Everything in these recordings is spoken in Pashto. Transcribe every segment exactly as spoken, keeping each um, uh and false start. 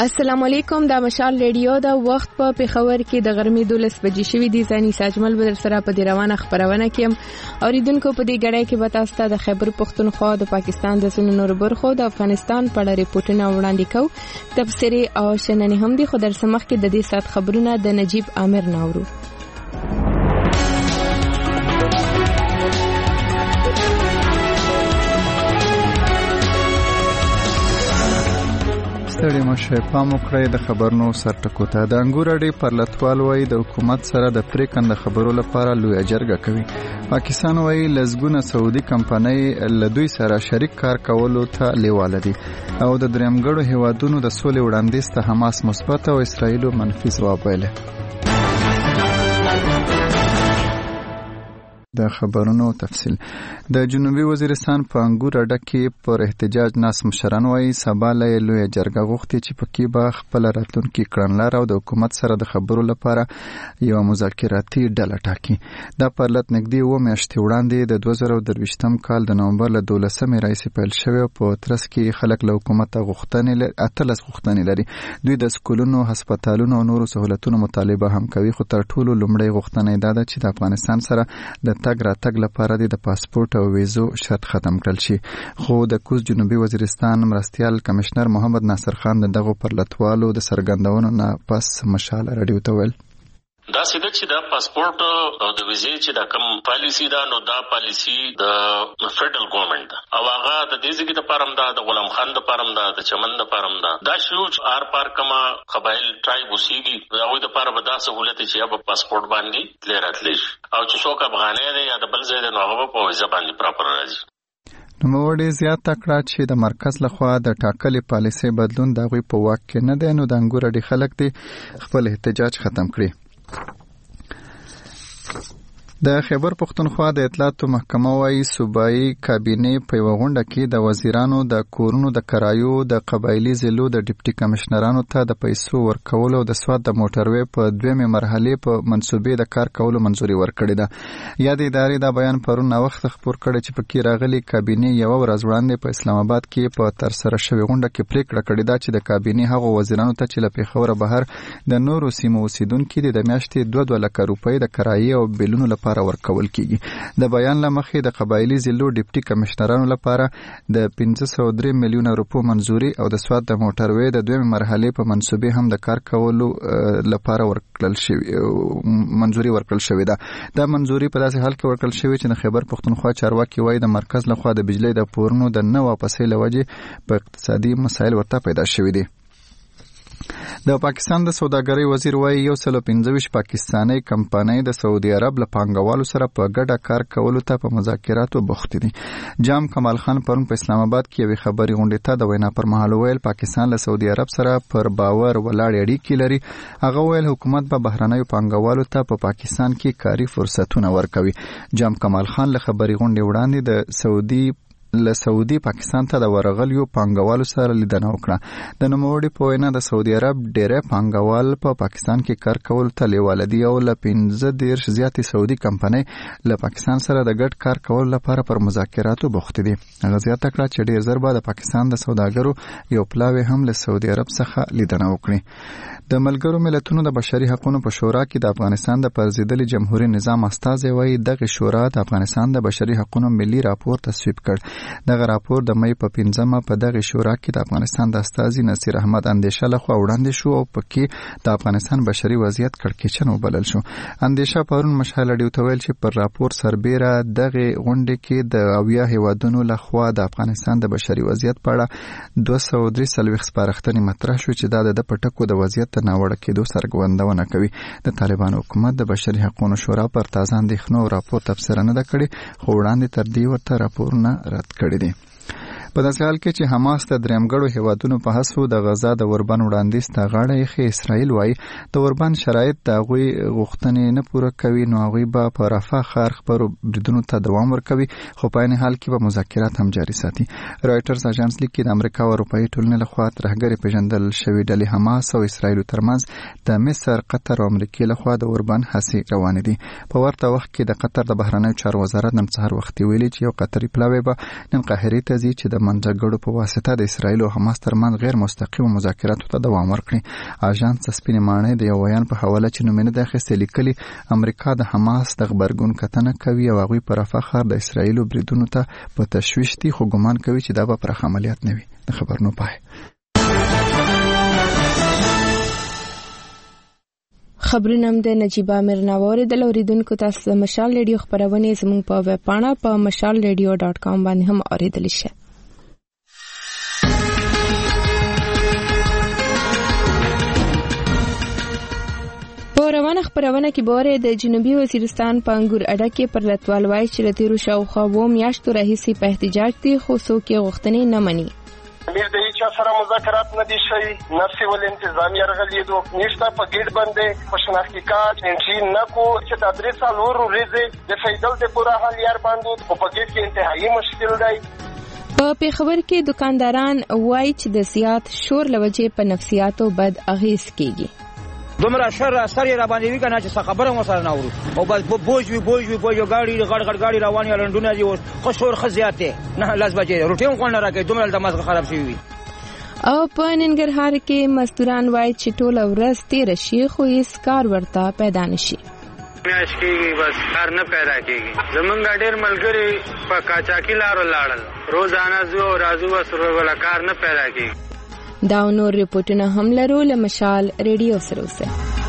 السلام علیکم. دا مشال ریډیو دا وخت په پېښور کې د غرمې دولس بجې شوې دي. ځاني ساجمل بدر سره په دې روانه خبرونه کې اوریدونکو په دې غړې کې به تاسو ته د خیبر پختونخوا د پاکستان د ځینو نورو برخو د افغانستان په اړه ریپورتونه وړاندې کوو. تبصرې او شننې هم دي، خو در سمخ کې د دې سات خبرونه د نجیب عامر ناورو. ستړي مشه پام وکړئ د خبرونو سرټکو ته. د انګور اډې پرلتوال وایي د حکومت سره د پریکند خبرو لپاره لویه جرګه کوي. پاکستان وایي لزګونه سعودي کمپنۍ له دوی سره شریک کار کولو ته لیواله دي او د درېمګړو هیوادونو د سولې وړاندیز ته حماس مثبت او اسرائیل منفي ځواب ویلی. د خبرونو تفصیل. د جنوبي وزیرستان په انګور اډه کې پر احتجاج ناس مشران وایي سبا له لویه جرګه غوښتي چې پکې به خپل راتلونکي کړنلاره او د حکومت سره د خبرو لپاره یو مذاکراتي ډله ټاکي. دا پرلت نږدې اوه میاشتې وړاندې د دوه زره درویشتم کال د نومبر له دولسمې راهیسې پیل شوی او په ترڅ کې خلک له حکومته غوښتنې لري اتلس غوښتنې لري. دوی د سکولونو، هسپتالونو او نورو سهولتونو مطالبه هم کوي، خو تر ټولو لومړی غوښتنه دا ده چې د افغانستان سره د تګ راتګ لپاره د پاسپورت او ویزو شرط ختم کړل شي. خو د کوز جنوبي وزیرستان مرستیال کمشنر محمد ناصر خان د دغه پرلتوالو د سرګندونو نه پس مشال رادیو ته ویل دا سیده چې دا پاسپورت او د ویزې چې دا کوم پالیسی دا نو دا پالیسی د فدرال ګورنمنت دا او هغه د دې ځګې د پارم دا د غلام خان د پارم دا د چمن د پارم دا دا شو آر پار کما قبایل ټرایب وسیږي هغه د پاره به دا سہولت چې یا په پاسپورت باندې لراتلی او چې څوک افغاني دی یا د بل ځای د نوغه په ویزه باندې پراپر راځي. نوموړي زیاته کړه چې د مرکز لخوا د ټاکلې پالیسۍ بدلون د هغوی په واک کې نه دی، نو د انګور اډې خلک دې خپل احتجاج ختم کړي. د خیبر پختونخوا د اطلاعاتو محکمه وايي صوبایي کابینې په یوه غونډه کې د وزیرانو د کورونو د کرایو د قبایلي ضلعو د ډیپټي کمشنرانو ته د پیسو ورکولو او د سواد د موټروي په دویمې مرحلې په منصوبې د کار کولو منظوري ورکړې ده. یاد ادارې دا بیان پرون وخت خبر کړی چې پکې راغلي کابینې یو ورځ وړاندې په اسلام آباد کې په ترسره شوې غونډه کې پریکړه کړې ده چې د کابینې هغو وزیرانو ته چې له پېښوره بهر د نورو سیمو اوسیدونکي دي د میاشتې دوه دوه لکه روپۍ د کرایې او بیلونو لپاره ورکول کیږي. د بیان لمخې د قبایلي ضلعو ډیپټي کمشنرانو لپاره د پنځه سوه درې میلیونه روپو منظوري او د سواد د موټروي د دویمې مرحلې په منصوبې هم د کار کولو لپاره ورکړل شوی منظوري ورکړل شوې ده. دا منظوري په داسې حال کې ورکړل شوې چې د خیبر پختونخوا چارواکي وایي د مرکز لخوا د بجلی د پورونو د نه واپسۍ له وجې په اقتصادي مسایل ورته پیدا شوي دي. د پاکستان د سوداګرۍ وزیر وایي یو سل پنځه ویشت پاکستاني کمپنۍ د سعودي عرب له پانګوالو سره په ګډه کار کولو ته په مذاکراتو بوختې دي. جام کمال خان پرون په اسلام آباد کې یوې خبري غونډې ته د وینا پر مهال ویل پاکستان له سعودي عرب سره پر باور ولاړ اړیکې لري. هغه ویل حکومت به بهرنیو پانګوالو ته په پاکستان کې کاري فرصتونه ورکوي. جام کمال خان له خبري غونډې وړاندې د سعودي له سعودي پاکستان ته د ورغلیو پانګوالو سره لیدنه وکړه. د نوموړي په وینا د سعودي عرب ډېری پانګوال په پا پاکستان کې کار کولو ته لیواله دي او له پنځه دېرش زیاتې سعودي کمپنۍ له پاکستان سره د ګډ کار کولو لپاره پر مذاکراتو بوختې دي. هغه زیاته کړه چې ډېر ژر به د پاکستان د سوداګرو یو پلاوی هم له سعودي عرب څخه لیدنه وکړي. د ملګرو ملتونو د بشري حقوقو په شورا کې د افغانستان د پرځېدلي جمهوریت نظام استازی وایي دغه شورا د افغانستان د بشري حقوقو ملي راپور تصویب کړ. دغه راپور د مې په پنځمه په دغه شورا کې د افغانستان د استازي نصیر احمد اندیشه لخوا وړاندې شو او پکې د افغانستان بشري وضعیت کړکېچن وبلل شو. اندیشه پرون مشهل اډیو ته ویل چې پر راپور سربیره دغه غونډې کې د اویا هیوادونو لخوا د افغانستان د بشري وضعیت په اړه دوه سوه درې څلوېښت سپارښتنې مطرح شو چې دا د پټکو د وضعیت د ناوړه کېدو څرګندونه کوي. د طالبانو حکومت د بشري حقوقو شورا پر تازه اندېښنو راپور تبصره نه ده کړې، خو وړاندې تر دې ورته راپورونه رد کړي دي. په داسې حال کې چې حماس د درېمګړو هیوادونو په هڅو د غزا د اوربند وړاندیز ته غاړه ایښې، اسرائیل وایي د اوربند شرایط د هغوی غوښتنې نه پوره کوي، نو هغوی به په رفح ښار خپرو بریدونو ته دوام ورکوي، خو په عین حال کې به مذاکرات هم جاري ساتي. رایټرز اژانس لیکي د امریکا او اروپایي ټولنې لخوا ترهګرې پیژندل شوې ډلې حماس او اسرائیلو ترمنځ د مصر، قطر او امریکې لخوا د اوربند هڅې روانې دي. په ورته وخت کې د قطر د بهرنیو چارو وزارت نن سهار وختي ویلي چې یو قطري پلاوی به نن قاهرې ته ځي چې د هنرمند جګړو په واسطه د اسرایل او حماس ترمنځ غیر مستقیم مذاکراتو ته دوام ورکړي. اژانس سپین ماڼۍ د یو بیان په حواله چې نومونه د اخیستې لیکلي امریکا د حماس د غبرګون کتنه کوي او هغوی پر فخر د اسرایل بریدونو ته په تشویش دي، خو ګمان کوي چې دا به پر عملیات نه وي. د خبرونو پای. خبرونه هم د نجیبه امیر ناوړ د لوریدونکو تاسو د مشال ریډیو خبرونه زموږ په ویب پاڼه په مشال ریډیو ډاټ کام باندې هم اوریدلی شئ. په روانه خبرونه کې بوره د جنوبي وزیرستان په انګور اډه کې پر لټوال وایي چې د تیرو شاوخوا و میاشتو راهیسې په احتجاج دي، خو څوک یې غوښتنې نه مني. امیر د هیچا سره مذاکرات نه دي شوي، نفسي ول انتظامی یرغلیدو نشته، په ګیټ باندې په شناختی کارت انټری نه کو چې د درې څلور ورځې د فیدل د پورا حال یار باندې په ګیټ کې انتهایی مشکل دی. په پیښور کې دکانداران وایي چې د زیات شور لوجې په نفسیاتو بد اغیز کیږي. دومره شر اثر را باندې وی کنه چې خبره مو سره نه ورو او بس بوج وی بوج وی بوج غاړي غړ غړ غاړي رواني لندونه دي او خو شور خزياته نه لاس بچي روټي هم کول نه راکې دومره د مازغه خراب شي وي. او په ننګرهار کې مزدوران وایي چې ټول ورځ تیر شي خو هیڅ کار ورته پیدا نشي. میاش کېږي بس کار نه پیدا کېږي. زمونږ ډېر ملګري په کاچاکی لارو لاړل، روزانه زو راځو وسره ولا کار نه پیدا کېږي. دا نور ریپورتونه هم لرو له مشال ریډیو سره اوسه.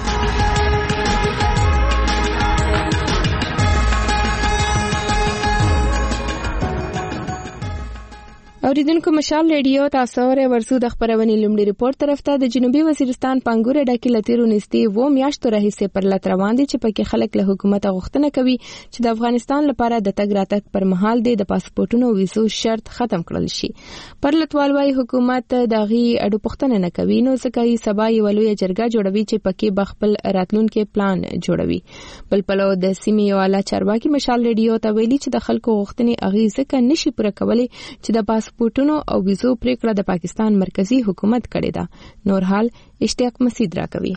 اوریدونکو مشال ریډیو تاسو ورې ورسو د خبرونې لومړي ریپورت طرف ته. د جنوبي وزیرستان پنګور ډکه لتیرو نږدې و میاشتو راهیسې پر لټ روان دي چې پکې خلک له حکومت غوښتنه کوي چې د افغانستان لپاره د تګ راتګ پر مهال د پاسپورتونو ویزو شرط ختم کړل شي. پر لټوال وايي حکومت دغه اډو پښتنه نه کوي، نو ځکه یې سبا یو لوی جرګه جوړوي چې پکې بخپل راتلونکو پلان جوړوي. بل پلو د سیمې یو اعلی چارواکي مشال ریډیو ته ویلي چې د خلکو غوښتنې اغیزه ک نشي پوره کولای چې د پاسپورت پورتونو او ویزو پریکړه د پاکستان مرکزی حکومت کړې ده. نور حال اشتیاق مسعود راکوي.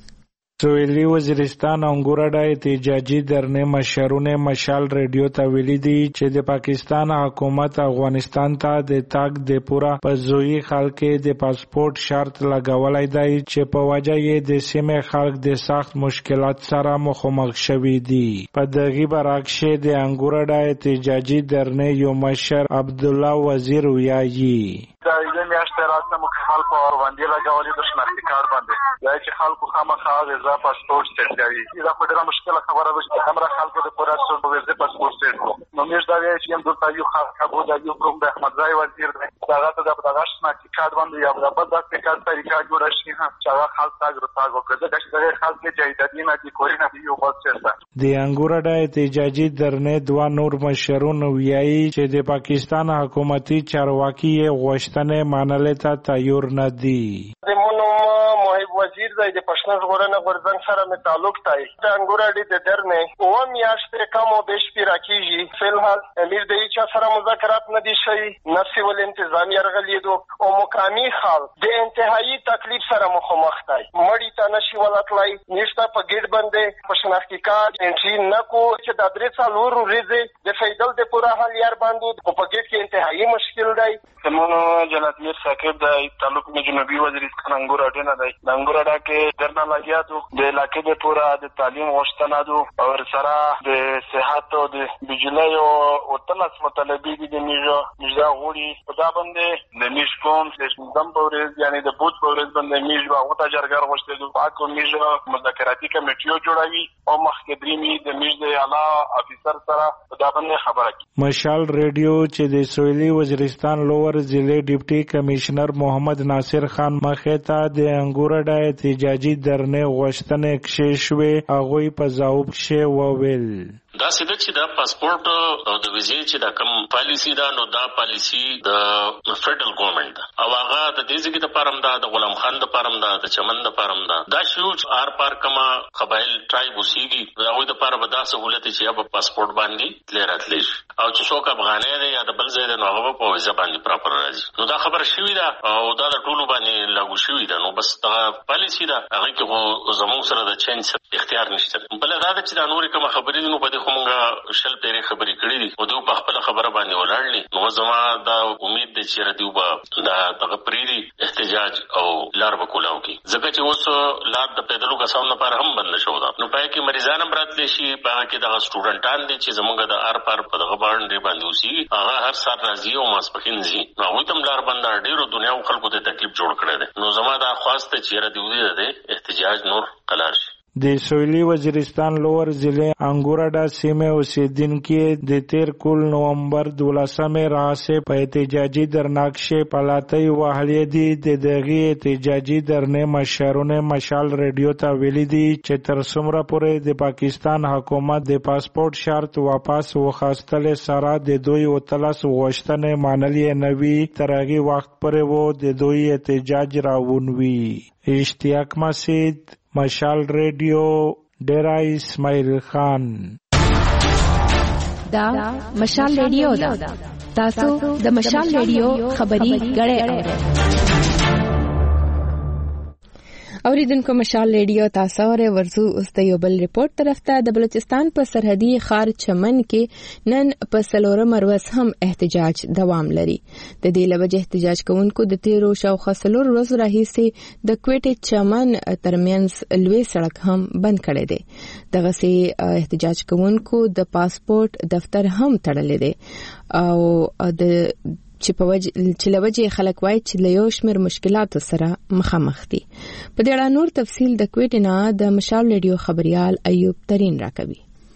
سویلی وزیرستان انګورډا احتجاجي درنه مشرونه مشال ریډیو ته ویلي دي چې د پاکستان حکومت افغانستان ته د تاګ د پورا پزوی خلک د پاسپورت شرط لګولای دی چې په وجه یې د سیمه خلک د سخت مشکلات سره مخامخ شوي دي. په دغه برعکس د انګورډا احتجاجي درنه یو مشر عبد الله وزیر ویایي دا یې میاشته راځه مکمل په اور باندې لګولې د شناختی کارت باندې دا چې خلکو خامخا ویزا پاسپورت سټ کوي. دا په ډېره مشکله خبره ده چې همرا خلکو د پورا څو ویزا پاسپورت سټ کو نو موږ دا وایي چې هم د یو خلک ابو د یو کوم د احمد زای وزیر دی دا غته د دغه شناختی کارت باندې یا د بل د کارت طریقه جوړه شي هم چې هغه خلک تاګ رتاګ وکړي دا چې د خلک جایدادینه دي کورینه دی یو بل څه. د انګورډا احتجاجي درنه دوا نور مشرون ویایي چې د پاکستان حکومتي چارواکي غوښتنه منل ته تیار نه دي. د مونږ محب وزیر دی د پښتون ژغورنې غورځنګ سره مې تعلق دی. د انګورډا د درنه او میاشتې کم او بیش پیرا کیږي. فلحال امیر د هیچا سره مذاکرات نه دي شوي، نفسي ول انتظامی یرغلیدو او مقامی خال د انتهایی تکلیف سره مخامخ دی. مړی ته نشي ولاتلای، نشته په ګیټ باندې په شناختی کارت انټری نه کو چې د درې څلور ورځې د فیدل د پورا حال یار باندې په ګیټ کې انتهایی مشکل دی. زمونږ جناب میر ثاقب د تعلق میں جنوبی وزیرستان انګورډا نه دی. د انګورډا کې درنه لګیا دو د علاقې د پورا د تعلیم غوښتنه دو او سره د صحت او د بجلی او تلس مطالبه دي د میجا میجا غوړي په دا باندې د میش کوم د شندم پورز یعنی د بوت پورز باندې میج او تا جرګر غوښته دو پاکو میجا مذاکراتی کمیټیو جوړوي او مخکدريمي د میج د اعلی افیسر سره په دا باندې خبره کوي. مشال ریډیو چې د سویلی وزیرستان لوور ضلع ډیپټي کمشنر محمد ناصر خان مخې ته د انګورډا احتجاجي درنه غوښتنې کښې شوې هغوی په ځواب کښې وویل دا سیده چې دا پاسپورت او د ویزې چې دا کوم پالیسی دا نو دا پالیسی د فدرال ګورنمنت او هغه د دې ځکه د پرم دا د غلام خان د پرم دا د چمن د پرم دا دا شو آر پار کما قبایل ټرایب وسیږي هغه د پاره به دا سہولت چې یا په پاسپورت باندې لراتلی او چې څوک افغانۍ دی یا د بل ځای د نوغه په ویزه باندې پراپر راځي. نو دا خبر شوې ده او دا د ټولو باندې لاګو شوې ده. نو بس دا پالیسی ده هغه کې زموږ سره د چینج اختیار نشته. بل دا چې د نورې کوم خبرې دي نو په دې کومه شل پیری خبرې کړې دي او دوی په خپل خبره باندې ولاړلې. نو زما دا امید ده چې ردیو به دا دغه پریری احتجاج او لار وکولاو کی ځکه چې اوس لار د پیدلو کسانو لپاره هم بند شو ده. نو پای کې مریضان هم راتلی شي، پای کې دغه سټوډنټان دي چې زموږ د ار پار په دغه باندې باندې اوسي هغه هر سات راځي او ماسپخین ځي. نو هغوی ته هم لار بنده ډېرو دنیا او خلکو ته تکلیف جوړ کړی دی. نو زما دا خواست چې ردیو دی احتجاج نور قلار شي. د سویلی وزیرستان لور ضلع انګوراډا سیمه اوسیدونکو د تیر کول نومبر دولسمه راځي په احتجاجي درناکشه پلاتی وهلې دي. د دغه احتجاجي درنه مشرونه مشال ریډیو ته ویلي دي چې تر څومره پورې د پاکستان حکومت د پاسپورت شرط واپس وخاستل سره د دوی وتلس غوښتنې منلې نوي تر هغه وخت پورې وو د دوی احتجاج راونوي. اشتیاق مسید، مشال ریډیو، ډیرا اسماعیل خان. دا مشال ریډیو دا تاسو د مشال ریډیو خبري غړې اوریدونکو مشال ریډیو تاسو ور ورزو اوس د یو بل ریپورت طرف ته. د بلوچستان په سرحدي ښار چمن کې نن په څلورم ورځ هم احتجاج دوام لري. د دې لوجه احتجاج کوونکو د تیرو شاوخوا څلور ورځو راهیسې د کوټې چمن ترمنځ لوی سړک هم بند کړی دی. دغه سي احتجاج کوونکو د پاسپورت دفتر هم تړلی دی او د چې په وجه چې لوجه خلک وایي چې له یو شمېر مشکلاتو سره مخامخ دي. په دې اړه نور تفصیل د کوټې نه د مشال ریډیو خبريال ایوب ترين راکوي.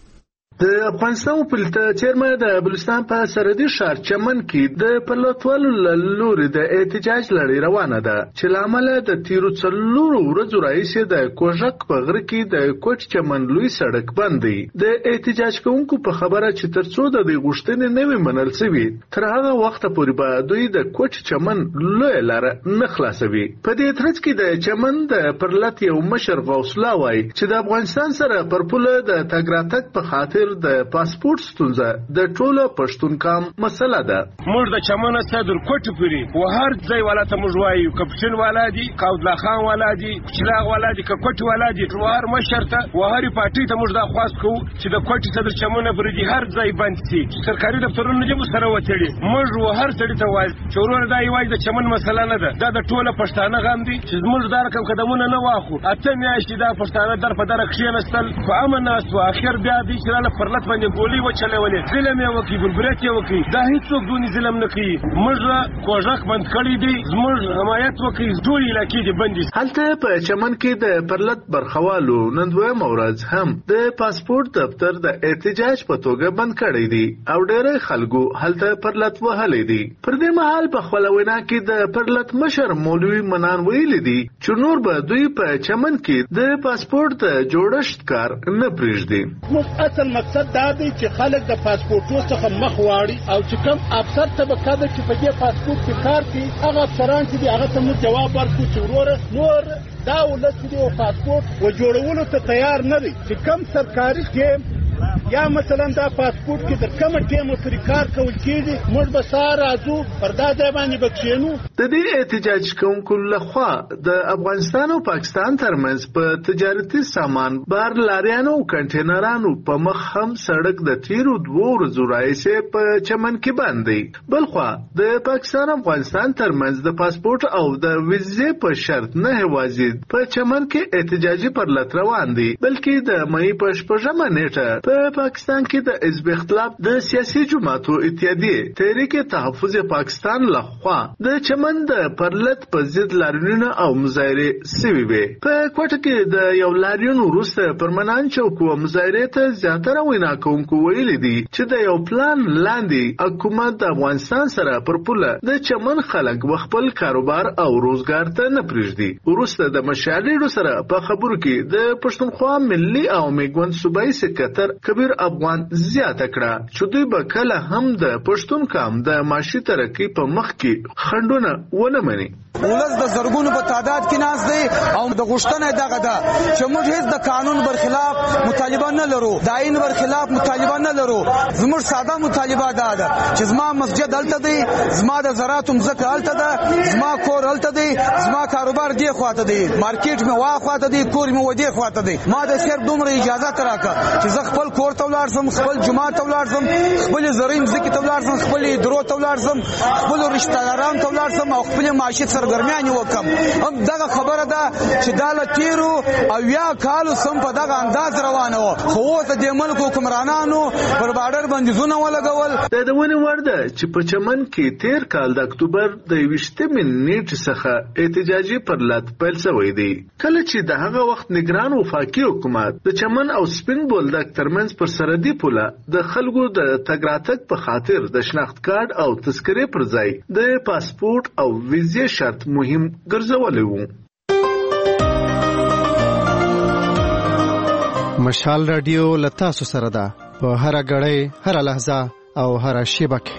د افغانستان پولیس چیرمن د بلوچستان په سرحدي ښار چمن کې د پلوټوالو لوري د احتجاج لړۍ روانه ده چې لامل د تیرو څلورو ورځو راهیسې د کوژک په غره کې د کوټ چمن لوی سړک بند دی. د احتجاج کوونکو په خبره چې ترڅو د دې غوښتنې نه وي منل شوي تر هغه وخته پورې به دوی د کوټ چمن لوی لار نه خلاصوي. په دې ترڅ کې د چمن د پرلط یو مشر غوث الله وایي چې د افغانستان سره پر پوله د تګ راتګ په خاطر د پاسپورت ستونزه د ټولو پښتون کام مسله ده. موږ د چمن څخه در کوټ پوری و هر ځای والا ته موږ وایو کپټن والا دي، قاودلا خان والا دي، چلاغ والا دي، کوټ والا دي، ټوار مشرته و هر پارټي ته موږ دا خواست کوو چې د کوټ څخه د چمن پوری دي هر ځای بند شي. سرکاري دفترونه دې سره وتړي. موږ و هر ځای ته وایو چې ورور دا یوای د چمن مسله نه ده، دا د ټولو پښتانه غم دي چې موږ دا رقم قدمونه نه واخو. اته میاشتې دا پښتانه در په در کښینستل په امن ناس او اخر بیا دي چې پرلط باندې ګولې وچلولې ظلم یې وکړي بلبرت یې وکړي. دا هیڅوک دونې ظلم نه کوي. موږ کوژک بند کړی دی، زموږ حمایت وکړي، ټولې علاقې دې بندې. هلته په چمن کې د پرلط برخوالو نن دویمه ورځ هم د پاسپورت دفتر د احتجاج په توګه بند کړی دی او ډېری خلکو هلته پرلط وهلی دی. پر دې مهال په خپله وینا کې د پرلط مشر مولوي منان ویلي دي چې نور به دوی په چمن کې د پاسپورت جوړښت کار نه پرېږدي. اصل مقصد دا دی چې خلک د پاسپورتو څخه مخ واړي او چې کوم افسر طبقه ده چې په دې پاسپورت کې کار کوي هغه افسران چې دي هغه ته موږ جواب ورکړو چې وروره نور دا ولس چې دی پاسپورت و جوړولو ته تیار نه دی چې کوم سرکاري سکیم یا مثلا دا پاسپورت کې د کوم ټیمو پرې کار کول کېږي موږ به سهار راځو پر دا ځای باندې به کښېنو. د دې احتجاج کوونکو لخوا د افغانستان او پاکستان ترمنځ په تجارتي سامان بار لاریانو او کنټینرانو په مخ هم سړک د تیرو دوو ورځو راهیسې په چمن کې بند دی. بلخوا د پاکستان او افغانستان ترمنځ د پاسپورت او د ویزې په شرط نه یوازې په چمن کې احتجاجي پرلط روان دی بلکې د مې په شپږمه نیټه په پاکستان کې د حزب اختلاف د سیاسي جماعتو اتحادیې تحریک تحفظ پاکستان لخوا د چمن د پرلط په ضد لاریونونه او مظاهرې سوي وي. په کوټه کې د یو لاریون وروسته پرمنان چوک او مظاهرې ته زیاتره وینا کوونکو ویلي دي چې د یو پلان لاندې حکومت د افغانستان سره پر پوله د چمن خلک خپل کاروبار او روزګار ته نه پرېږدي. وروسته د مشالېډو سره په خبرو کې د پښتونخوا ملي او میګوند صوبایي سکرټر کبیر شکبیر افغان زیاته کړه چې دوی به کله هم د پښتون قام د معاشي ترقۍ په مخ کې خنډونه ونه مني. ولس د زرګونو په تعداد کې ناز دی او د غوښتنه دغه ده چې موږ هیڅ د قانون برخلاف مطالبه نه لرو، د آئین برخلاف مطالبه نه لرو. زموږ ساده مطالبه دا ده چې زما مسجد هلته دی، زما د زراعتو مځکه هلته ده، زما کور هلته دی، زما کاروبار دې خواته دی، مارکیټ مې وا خواته دی، کور مې و دې خواته دی. ما د صرف دومره اجازه راکړه چې زه خپل کور ته ولاړ شم، خپل جومات ته ولاړ شم، خپل زرعي مځکې ته ولاړ شم، خپل درو ته ولاړ شم، خپل رشته دارانو ته ولاړ شم او خپل معاشي سرګرمیانې وکم. هم دغه خبره ده چې دا له تیرو او یا کالو سم په دغه انداز روانه وه، خو اوس د دې ملک حکمرانانو پر بارډر بندیزونه ولګول. دا د ونې وړ ده چې په چمن کې تیر کال د اکتوبر د یویشتمې نیټې څخه احتجاجي پرلط پیل شوی دی، کله چې د هغه وخت نگران وفاقي حکومت د چمن او سپین بولدک ترمنځ پر سرحدي پوله د خلکو د تګ راتګ په خاطر د شناخت کارت او تذکرې پر ځای د پاسپورت او ویزې شرط مهم ګرځولی وو. مشال رادیو له تاسو سره ده په هره غړۍ، هره لحظه او هره شیبه کې.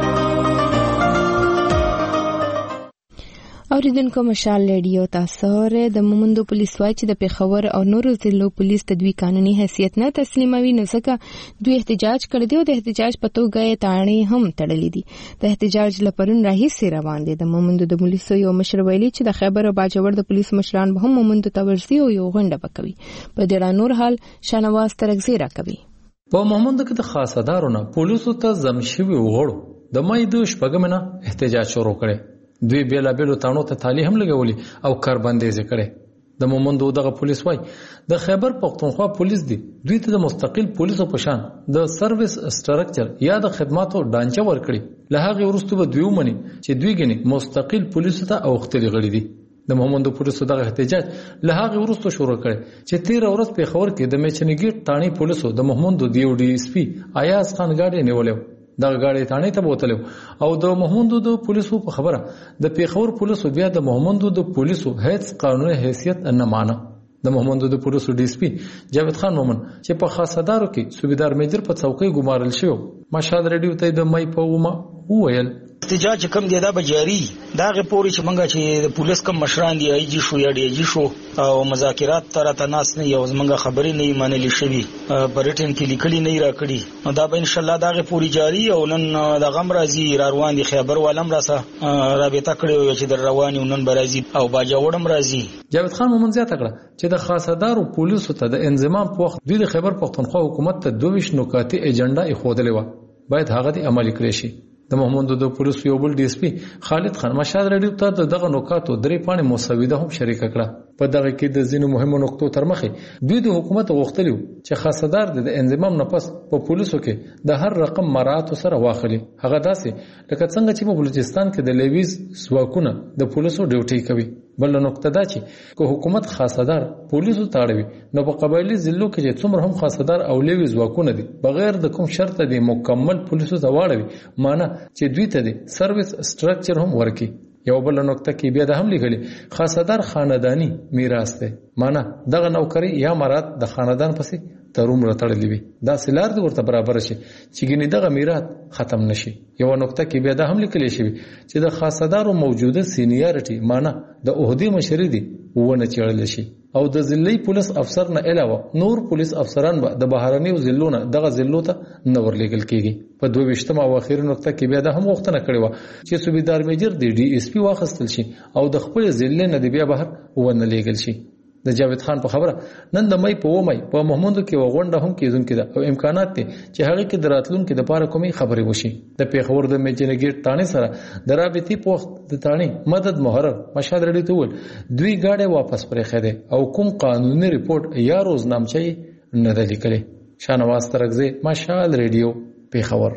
اوریدونکو مشال ریډیو تاسو سره د مومندو پولیس وایي چې د پیښور او نورو ضلعو پولیس د دوی قانوني حیثیت نه تسلیموي، نو ځکه دوی احتجاج کړی دی او د احتجاج په توګه یې تاڼې هم تړلې دي. د احتجاج لپاره راهیسې روان دي. د مومندو د پولیسو یو مشر ویلي چې د خیبر او باجوړ د پولیس مشران به هم مومندو ته ورځي او یو غونډه وکوي. په دې اړه نور حال شانواز ترغزی راکوي. په مومندو کې د خاصدارونو پولیسو ته زمشوي وغړو د مې د شپږم نه احتجاج شروع کړي. دوی بیلا بیلو تانو ته تالی هم لګولي او کاربندیز کړي. د مومندو دغه پولیس وای د خیبر پختونخوا پولیس دی دوی ته د مستقل پولیسو په شان د سرویس سټرکچر یا د خدماتو ډانچه ورکړي. له هغه وروسته به دوی ومني چې دوی ګني مستقل پولیسو ته اوختلي غړي دي. د مومندو پولیسو دغه احتجاج له هغه وروسته شروع کړي چې تیر ورځ په خبر کې د میچنګیټ تانی پولیسو د محمود دیو ډي اس پی ایاز خان ګاډي نیولې دغه ګاډي تانی ته بوتلو او د محمود د پولیسو په خبره د پیښور پولیسو بیا د محمود د پولیسو هیڅ قانوني حیثیت نه مانه. د محمود د پولیسو ډي اس پی جاوید خان مومن چې په خاصدارو کې صوبیدار میجر په څوکۍ ګمارل شو مشهد ریډیو ته د مې په ومه وویل احتجاج کم دی دا بجاری دا غي پوری چې منګه چې پولیس کم مشران دی ای جی شو یا ډی جی شو او مذاکرات تر تناس نه یو منګه خبرې نه منلې شوی برټن کې لیکلي نه راکړي نو دا به ان شاء الله دا غي پوری جاری او نن د غم راځي را روان دي خبر ولم راسه رابطه کړو چې در رواني نن برازي او باجوړم راځي. جاوید خان مومن زیاته کړه چې د خاصدارو پولیسو ته د انضمام په وخت د خیبر پختونخوا حکومت ته دوه نکاتې ایجنډا ایښودلې و باید هغه د عملي کړی شي. د محمود د پولیس یو بل ډي اس پی خالد خان مشهد ریډیو ته دغه نکاتو درې پاڼې مسوده هم شریک کړه. په دغه کې د ځینو مهمو نقطو تر مخې دوی د حکومت غوښتلو چې خاصدار د انضمام نه پس په پولیسو کې د هر رقم مراعات سره واخلي. هغه داسې لکه څنګه چې په بلوچستان کې د لیویز ځواکونه د پولیسو ډیوټي کوي. بل نقطه دا چې که حکومت خاصدار پولیسو تاړوي نو په قبایلی ضلعو کې چې څومره هم خاصدار او لیویز ځواکونه دي بغیر د کوم شرط دي مکمل پولیسو ته واړوي معنی چې دوی ته د سرویس سټرکچر هم ورکي. یو بل نقطه کې بیا د هم لیکلي خاصدار خاندانی میراث ده معنی دغه نوکری یا مراد د خاندان پسې تروم راتړلې وي دا سلار د ورته برابر شي چې ګنې دغه میراث ختم نشي. یو نقطه کې بیا د هم لیکلي شي چې د خاصدارو موجوده سینیارټي معنی د عہدې مشري دي ونه چړل شي او د ضلعي پولیس افسر نه علاوه نور پولیس افسران به د بهرنیو ضلعونو دغه ضلعو ته نه ورلېږل کیږي. په دوه ویشتمه او اخیری نقطه کې بیا د هم غوښتنه کړې و چې صوبیدار میجر د ډي اس پی واخیستل شي او د خپل ضلع نه د بیا بهر ونه لېږل شي. د جاوید خان په خبره نن د مې په ومه په محمود کې وغونډه هم کېدونکې ده او امکانات دي چې هغه کې دراتلونکو د پاره کومي خبرې وشي. د پیښور د میجنګیټ تانی سره د رابطې په وخت د تانی مدد محرر مشهد ریډیو ته ول دوی گاډي واپس پرې خېده او کوم قانوني ریپورت یا روزنامچې نه د لیکلې. شانواز ترغزی مشهد ریډیو پیښور.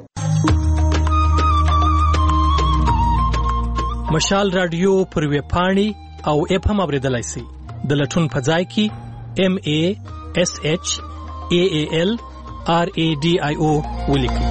مشال رادیو پر وی پاڼي او اپ هم اوریدلای شي د لټون په ځای کې M A S H A A L R A D I O ولیکئ.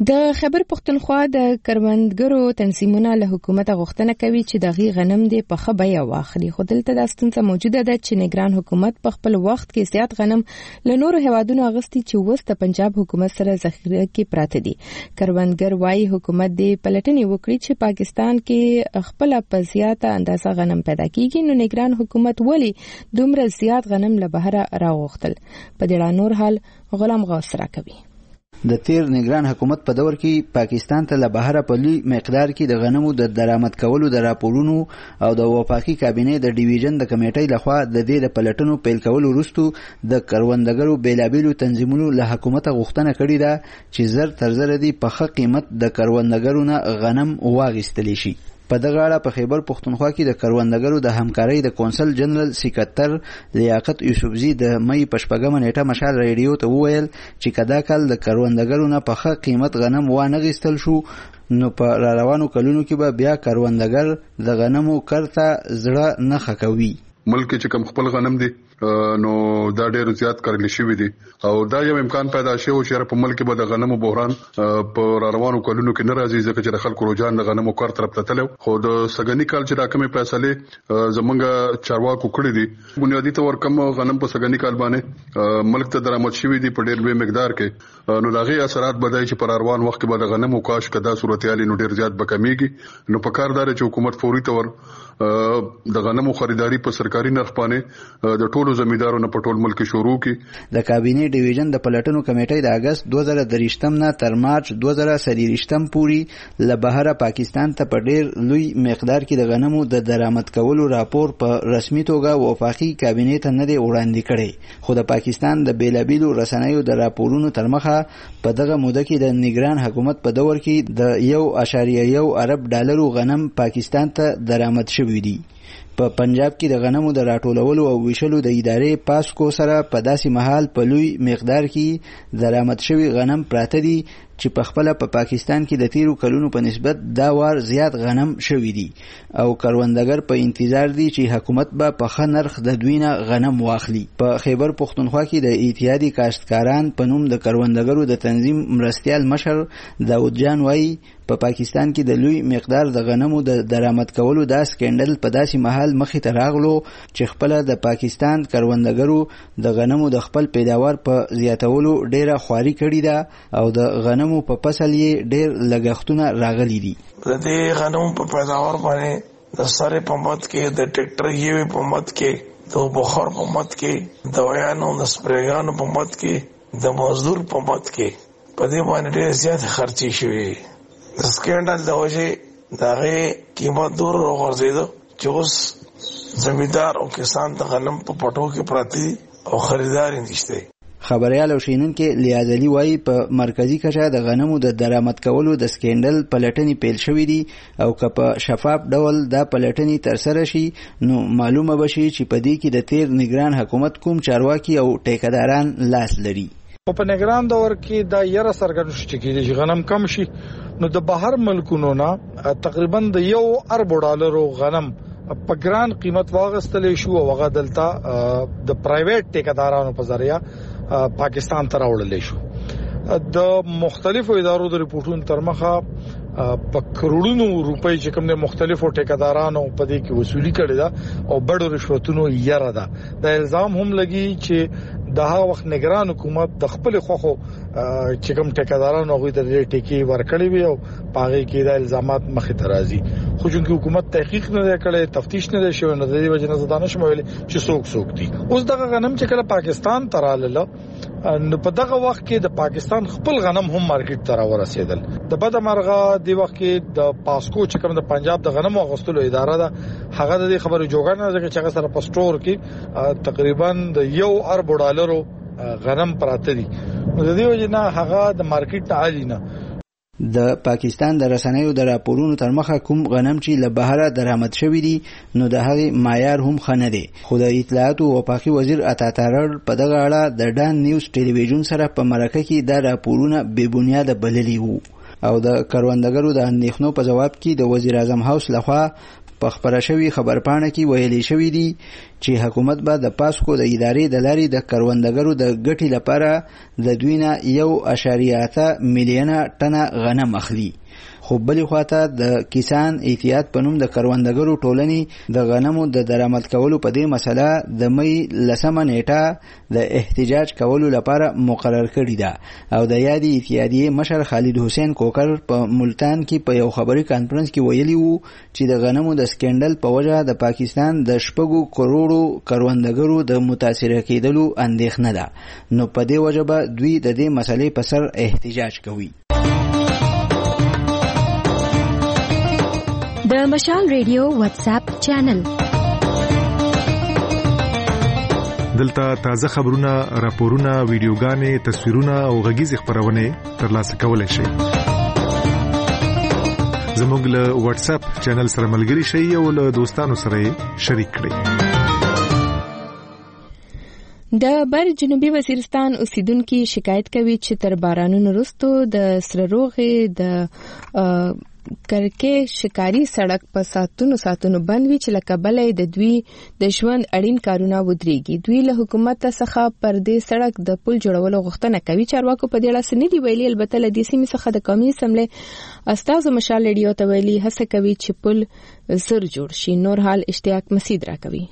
د خیبر پښتونخوا د کروندګرو تنظیمونه له حکومت غوښتنه کوي چې دغه غنم د په ښه بیه واخلي، خو دلته د ستونزه موجوده ده چې نگران حکومت په خپل وخت کې زیات غنم له نورو هیوادونو اغوستي چې اوس د پنجاب حکومت سره ذخیره کې پراته دي. کروندګر وايي حکومت د پلټنې وکړي چې پاکستان کې خپل په زیاته اندازه غنم پیدا کیږي، نو نگران حکومت ولی دومره زیات غنم له بهره راغوښتل. په دې نور حال غلام غوث راکوي. د تیر نگران حکومت په دور کې پاکستان ته له بهره په لوی مقدار کې د غنمو د درآمد کولو د راپورونو او د وفاقي کابینې د ډیویژن د کمیټې لخوا د دې د پلټنو پیل کولو وروسته د کروندګرو بیلابیلو تنظیمونو له حکومت غوښتنه کړې ده چې زر تر زر دي په ښه قیمت د کروندګرو نه غنم واغیستلی شي. په دغه اړه په خیبر پښتونخوا کې د کروندګرو د همکارۍ د کونسل جنرال سکرټر لیاقت یوسفزي د مې په شپږمه نیټه مشال ریډیو ته وویل چې کدا کال د کروندګرو نه په ښه قیمت غنم وانه غیستل شو، نو په را روانو کلونو کې به بیا کروندګر د غنمو کرته زړه نه خکوي. ملک چې کوم خپل غنم دي نو دا ډېر زیات کارل شوی دي او دا یو امکان پیدا شوی چې په ملک به د غنمو بحران په روانو کلونو کې ناراضي ځکه چې خلکو رجحان د غنمو کار طرف ته تلو. خو د سګنی کال چې راکمه فیصله زمونږ چارواکو کړی دي بنیادی تور کم غنم په سګنی کال باندې ملک ته درآمد شوی دي په ډېر به مقدار کې، نو لاغي اثرات بدای چې پر روان وخت کې به د غنمو کاش کدا صورتحال نو ډېر زیات بکمیږي. نو په کاردار چې حکومت فوري تور د غنمو خریداري په سرکاري نرخ باندې د ټولو زمیندارو نه په ټول ملک شروع کی. د کابینې ډیویژن د پلټنو کمیټې د اگست دوه زره درې نه تر مارچ دوه زره څلور پورې له بهره پاکستان ته په ډېر لوی مقدار کې د غنمو د درآمد کولو راپور په رسمي توګه وفاقي کابینې ته نه دی وړاندې کړی، خو د پاکستان د بیلابیلو رسنیو د راپورونو تر مخه په دغه موده کې د نگران حکومت په دور کې د یو اشاریه یو ارب ډالرو غنم پاکستان ته درآمد شوی دی. په پنجاب کې د غنمو د راټولولو او ویشلو د ادارې پاسکو سره په داسې مهال په لوی مقدار کې درآمد شوی غنم پراته دي چې په خپل په پاکستان کې د تیرو کلونو په نسبت دا وار زیات غنم شوی دي او کروندګر په انتظار دي چې حکومت به په ښه نرخ د دوی نه غنم واخلي. په خیبر پښتونخوا کې د اتحادیې کاشتکاران په نوم د کروندګرو د تنظیم مرستیال مشر داود جان وایي په پاکستان کې د لوی مقدار د غنمو د درآمد کولو دا سکندل په داسې مهال مخې ته راغلو چې خپل د پاکستان کروندګرو د غنمو د خپل پیداوار په زیاتولو ډیره خواري کړې ده او د غنمو په فصل یې ډیر لګښتونه راغلي دي. د دې غنمو په پیداوار باندې د سره په مت کې د ټریکټر یې په مت کې د بخار په مت کې د ویانو د سپریګانو په مت کې د مزدور په مت کې په دې باندې ډیر زیات خرچي شوی. د سکندل د وجه دغه قیمت دور ورزیدو چې اوس زمیندار او کسان د غنم په پټو کې پراته او خریدار نشته. خبريال او شینونکو لیادلی وایي په مرکزی کچه د غنمو د درآمد کولو د سکندل پلټنې پیل شوې دي او که په شفاف ډول دا پلټنې تر سره شي نو معلومه بشي چې په دې کې د تیر نگران حکومت کوم چارواکي او ټیکداران لاس لري. په نگران دور کې دا یره سرګن شي چې غنم کم شي نو د بهر ملکونو نه تقریبا د یو ارب ډالرو غنم په ګران قیمت واغستل شو او هغه دلته د پرایویټ ټیکدارانو په ذریعہ پاکستان ته راوړل شو. د مختلفو ادارو د ریپورتونو تر مخه په کروڑونو روپۍ چې کوم د مختلفو ټیکدارانو په دې کې وصولي کړي دا او بڑو رشوتونو یره ده. د الزام هم لګي چې د هغه وخت نگران حکومت د خپل خوخو چې کوم ټیکدارانو غوي د ټیکی ورکړي وي او پاغي کې د الزامات مخې ته راځي، خو چې حکومت تحقیق نه کړي تفتیش نه شوی نو د دې وجه نه زدانه شمول چې څوک څوک دي. اوس دغه غنم چې کله پاکستان ته رااله نو په دغه وخت کې د پاکستان خپل غنم هم مارکیټ ته راورسېدل. د بده مرغه د وخت کې د پاسکو چې کوم د پنجاب د غنمو غوښتلو اداره ده هغه د خبرو جوګه نه ځکه چې هغه سره په سٹور کې تقریبا د یو ارب ډالرو غنم پراته دي، نو د دې وجه نه هغه د مارکیټ ته عالی نه. د پاکستان د رسنیو د راپورونو تر مخه کوم غنم چې له بهره درآمد شوی دي نو د هغې معیار هم ښه نه دی، خو د اطلاعاتو وفاقي وزیر عطاتارر په دغه اړه د ډان نیوز ټلویزیون سره په مرکه کې دا راپورونه بې بنیاده بللي وو او د کروندګرو د اندېښنو په جواب کې د وزیر اعظم هاوس لخوا په خبره شوی خبرپاڼه کې ویلي شوی دی چې حکومت به د پاسکو د ادارې د لارې د کروندګرو د ګټې لپاره د دوی نه یو اعشاریه اته میلیونه ټنه غنم اخلي. خو بلې خواته د کسان احتیاط په نوم د کروندګرو ټولنې د غنمو د درآمد کولو په دې مسله د مې لسمه نیټه د احتجاج کولو لپاره مقرر کړې ده او د یادې اتحادیې مشر خالد حسین کوکر په ملتان کې په یو خبري کانفرنس کې ویلي وو چې د غنمو د سکینډل په وجه د پاکستان د شپږو کروڑو کروندګرو د متاثره کېدلو اندېښنه ده، نو په دې وجه به دوی د دې مسلې په سر احتجاج کوي. د مشال ریډیو واتس اپ چینل دلته تازه خبرونه، راپورونه، ویډیوګانې، تصویرونه او غږیز خبرونه ترلاسه کولای شئ. زموږ له واتس اپ چینل سره ملګري شئ او له دوستانو سره شریک کړئ. د بر جنوبي وزیرستان اوسیدونکو شکایت کوي چې تر بارانونو وروسته د سره روغې د کرکې شکاری سړک په ساتونو ساتونو بند وی چې لکه بلې د دوی د ژوند اړین کارونه ودرېږي. دوی له حکومت څخه پر دې سړک د پل جوړولو غوښتنه کوي. چارواکو په دې اړه سندې ویلي، البته له دې سیمې څخه د قومي اسمبلی استازو مشال ریډیو ته ویلي هڅه کوي چې پل زر جوړ شي. نور حال اشتیاق مسید را کوي.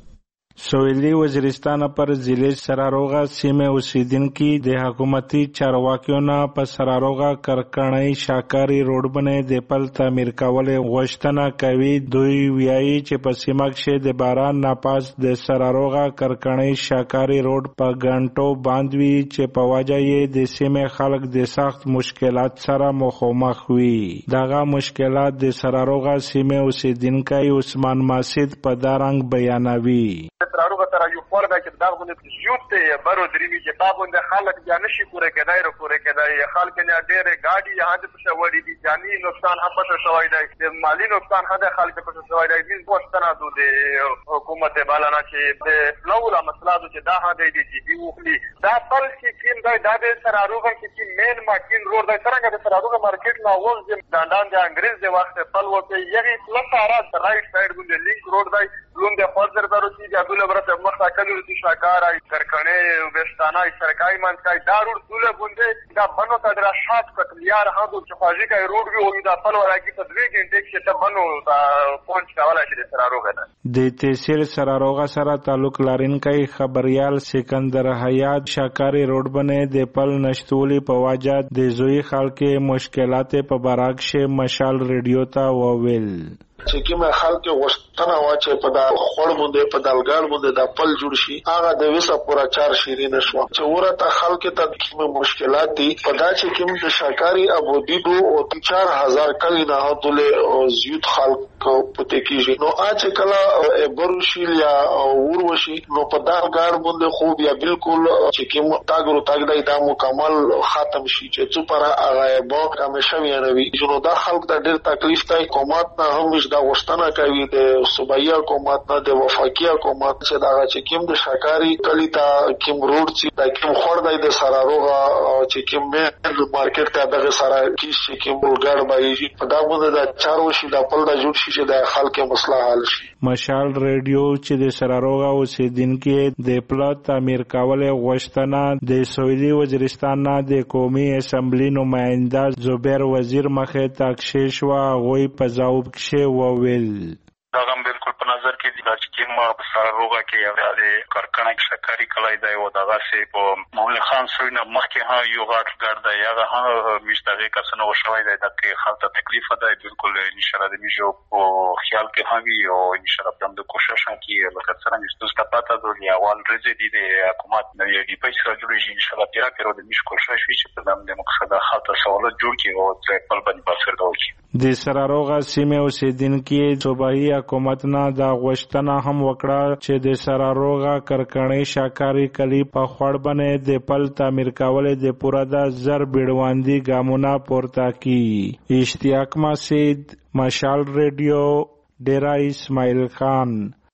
سویلی وزیرستان پر ضلع سراروغا سیمه اوسیدونکو د حکومتي چارواکیو نه په سراروغا کرکړنۍ شاکاری روډ باندې د پل تعمیر کولو غوښتنه کوي. دوی وایي چې په سیمه کې د باران ناپاس د سراروغا کرکړنۍ شاکاری روډ په غنټو باندې چې په وجه یې د سیمه خلک د سخت مشکلات سره مخامخ وي. دغه مشکلات د سراروغا سیمه اوسیدونکو عثمان ماسید په دارنګ بیانوي. تراروغه تر یو خور دا چې دا غوښنه زیوت ته برو درې چې بابونده خلک بیا نشي پوره کېدای رو پوره کېدای خلک نه ډېر گاډي یاد په شوړې دي جاني نقصان هم په شوړې دی، مالی نقصان هم خلک په شوړې دی. دې غوښتنه د حکومت بالا چې د لولا مسله چې دا هدا دي چې دی وخلي دا پل چې کیم دا د تراروغه چې مین ماکین روډ دا څنګه د تراروغه مارکیټ نه وځي داندان د انګريز د وخت پل وته یغي لپاره رائټ سایډ باندې لینک روډ دی لون د خاطر درو چې د ابل برته مخه کلو دي شاکار ای کرکنه وستانه سرکای منځکای دارو دوله باندې دا بنو ته درا شات کټلیار هغه چې خواږي کای روډ وی او دا پل ورګي په دوی کې ټیک ته بنو دا پونچ کاولا چې سراروغه ده. د تحصیل سراروغه سره تعلق لرونکي خبريال سکندر حیات شاکاری روډ باندې د پل نشټولي په وجه د زوی خلک مشکلات په براکشه مشال ریډیو ته وویل چې کومه خلک غوښتنه وا چې په دا خور باندې په دالګار باندې دا پل جوړ شي هغه د وسه پورا چار شیرین شو چې ورته خلک ته کومه مشکلات دي په دا چې کوم د شاکاری ابودی دو او چار هزار کلی نه هتله زیات خلک پته کیږي نو اچ کلا بروشیل یا وروشي نو په دالګار باندې خوب یا بالکل چې کوم تاګرو تاګدای دا مکمل ختم شي چې څو پر هغه با همیشه وینوي نو دا خلک ته ډېر تکلیف دی حکومت نه هم دا غوښتنه کوي د صوبایي حکومت نه د وفاقي حکومت چې دا چې کوم د شاکاری کلی ته کوم روډ چې دا کوم خور دی د سراروغه چې کوم مارکیټ ته دغه سره کیس چې کوم ګړ بایي په دا باندې دا چار وشي دا پل دا جوړ شي چې د خلکو مسله حل شي. مشال ریډیو چې د سراروغه اوسیدونکو د پل تعمیر کولو غوښتنه د سویلي وزیرستان نه د قومي اسمبلی نماینده زبیر وزیر مخه تاکشیش وا غوي په ځواب کې وویل دا هم بالکل په نظر کې د چې ما په سراروغه کې یو د کارخانه کې شکاري کلای دی او دغه سي په مولا خان سوینه مخکې ها یو غاټ ګرځي هغه هم مشتغل کسنه وشوي دی د کې خلک تکلیف ده بالکل ان شاء الله د میجو په خیال کې هم وي او ان شاء الله د کوشش کوي لکه څنګه چې تاسو پاته د اول رځ دي د حکومت نوې دی پیسې جوړیږي ان شاء الله تیرا کړو د میش کوشش وي چې په د مقصد خاطر سوالات جوړ کړي او د خپل باندې باسر کوي. د سراروغه سیمه اوسیدونکو صوبایي حکومت نه دا غوښتنه هم وکړه چې د سراروغه کرکړنۍ شاکاری کلی په خړ باندې د پل تعمیر کول د پوره د زر بیړواندی ګامونه پورته کی. اشتیاق مسید مشال ریډیو ډیرا اسماعیل خان.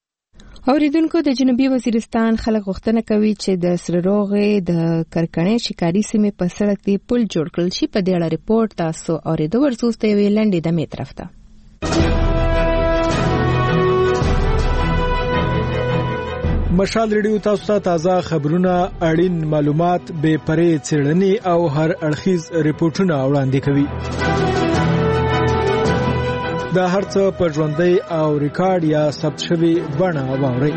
اوریدونکو د جنوبي وزیرستان خلک غوښتنه کوي چې د سراروغه د کرکړنۍ شکاری سیمه په سړک دی پل جوړ کړل شي. په دې اړه ریپورت تاسو اوریدو ورزوسته ویلندې د می طرف ته مشال ریډیو تاسو ته تازه خبرونه، اړین معلومات، بې پرې څېړنې او هر اړخیز ریپورتونه وړاندې کوي. دا هرڅه په ژوندۍ او ریکارډ یا ثبت شوی بڼه واورئ.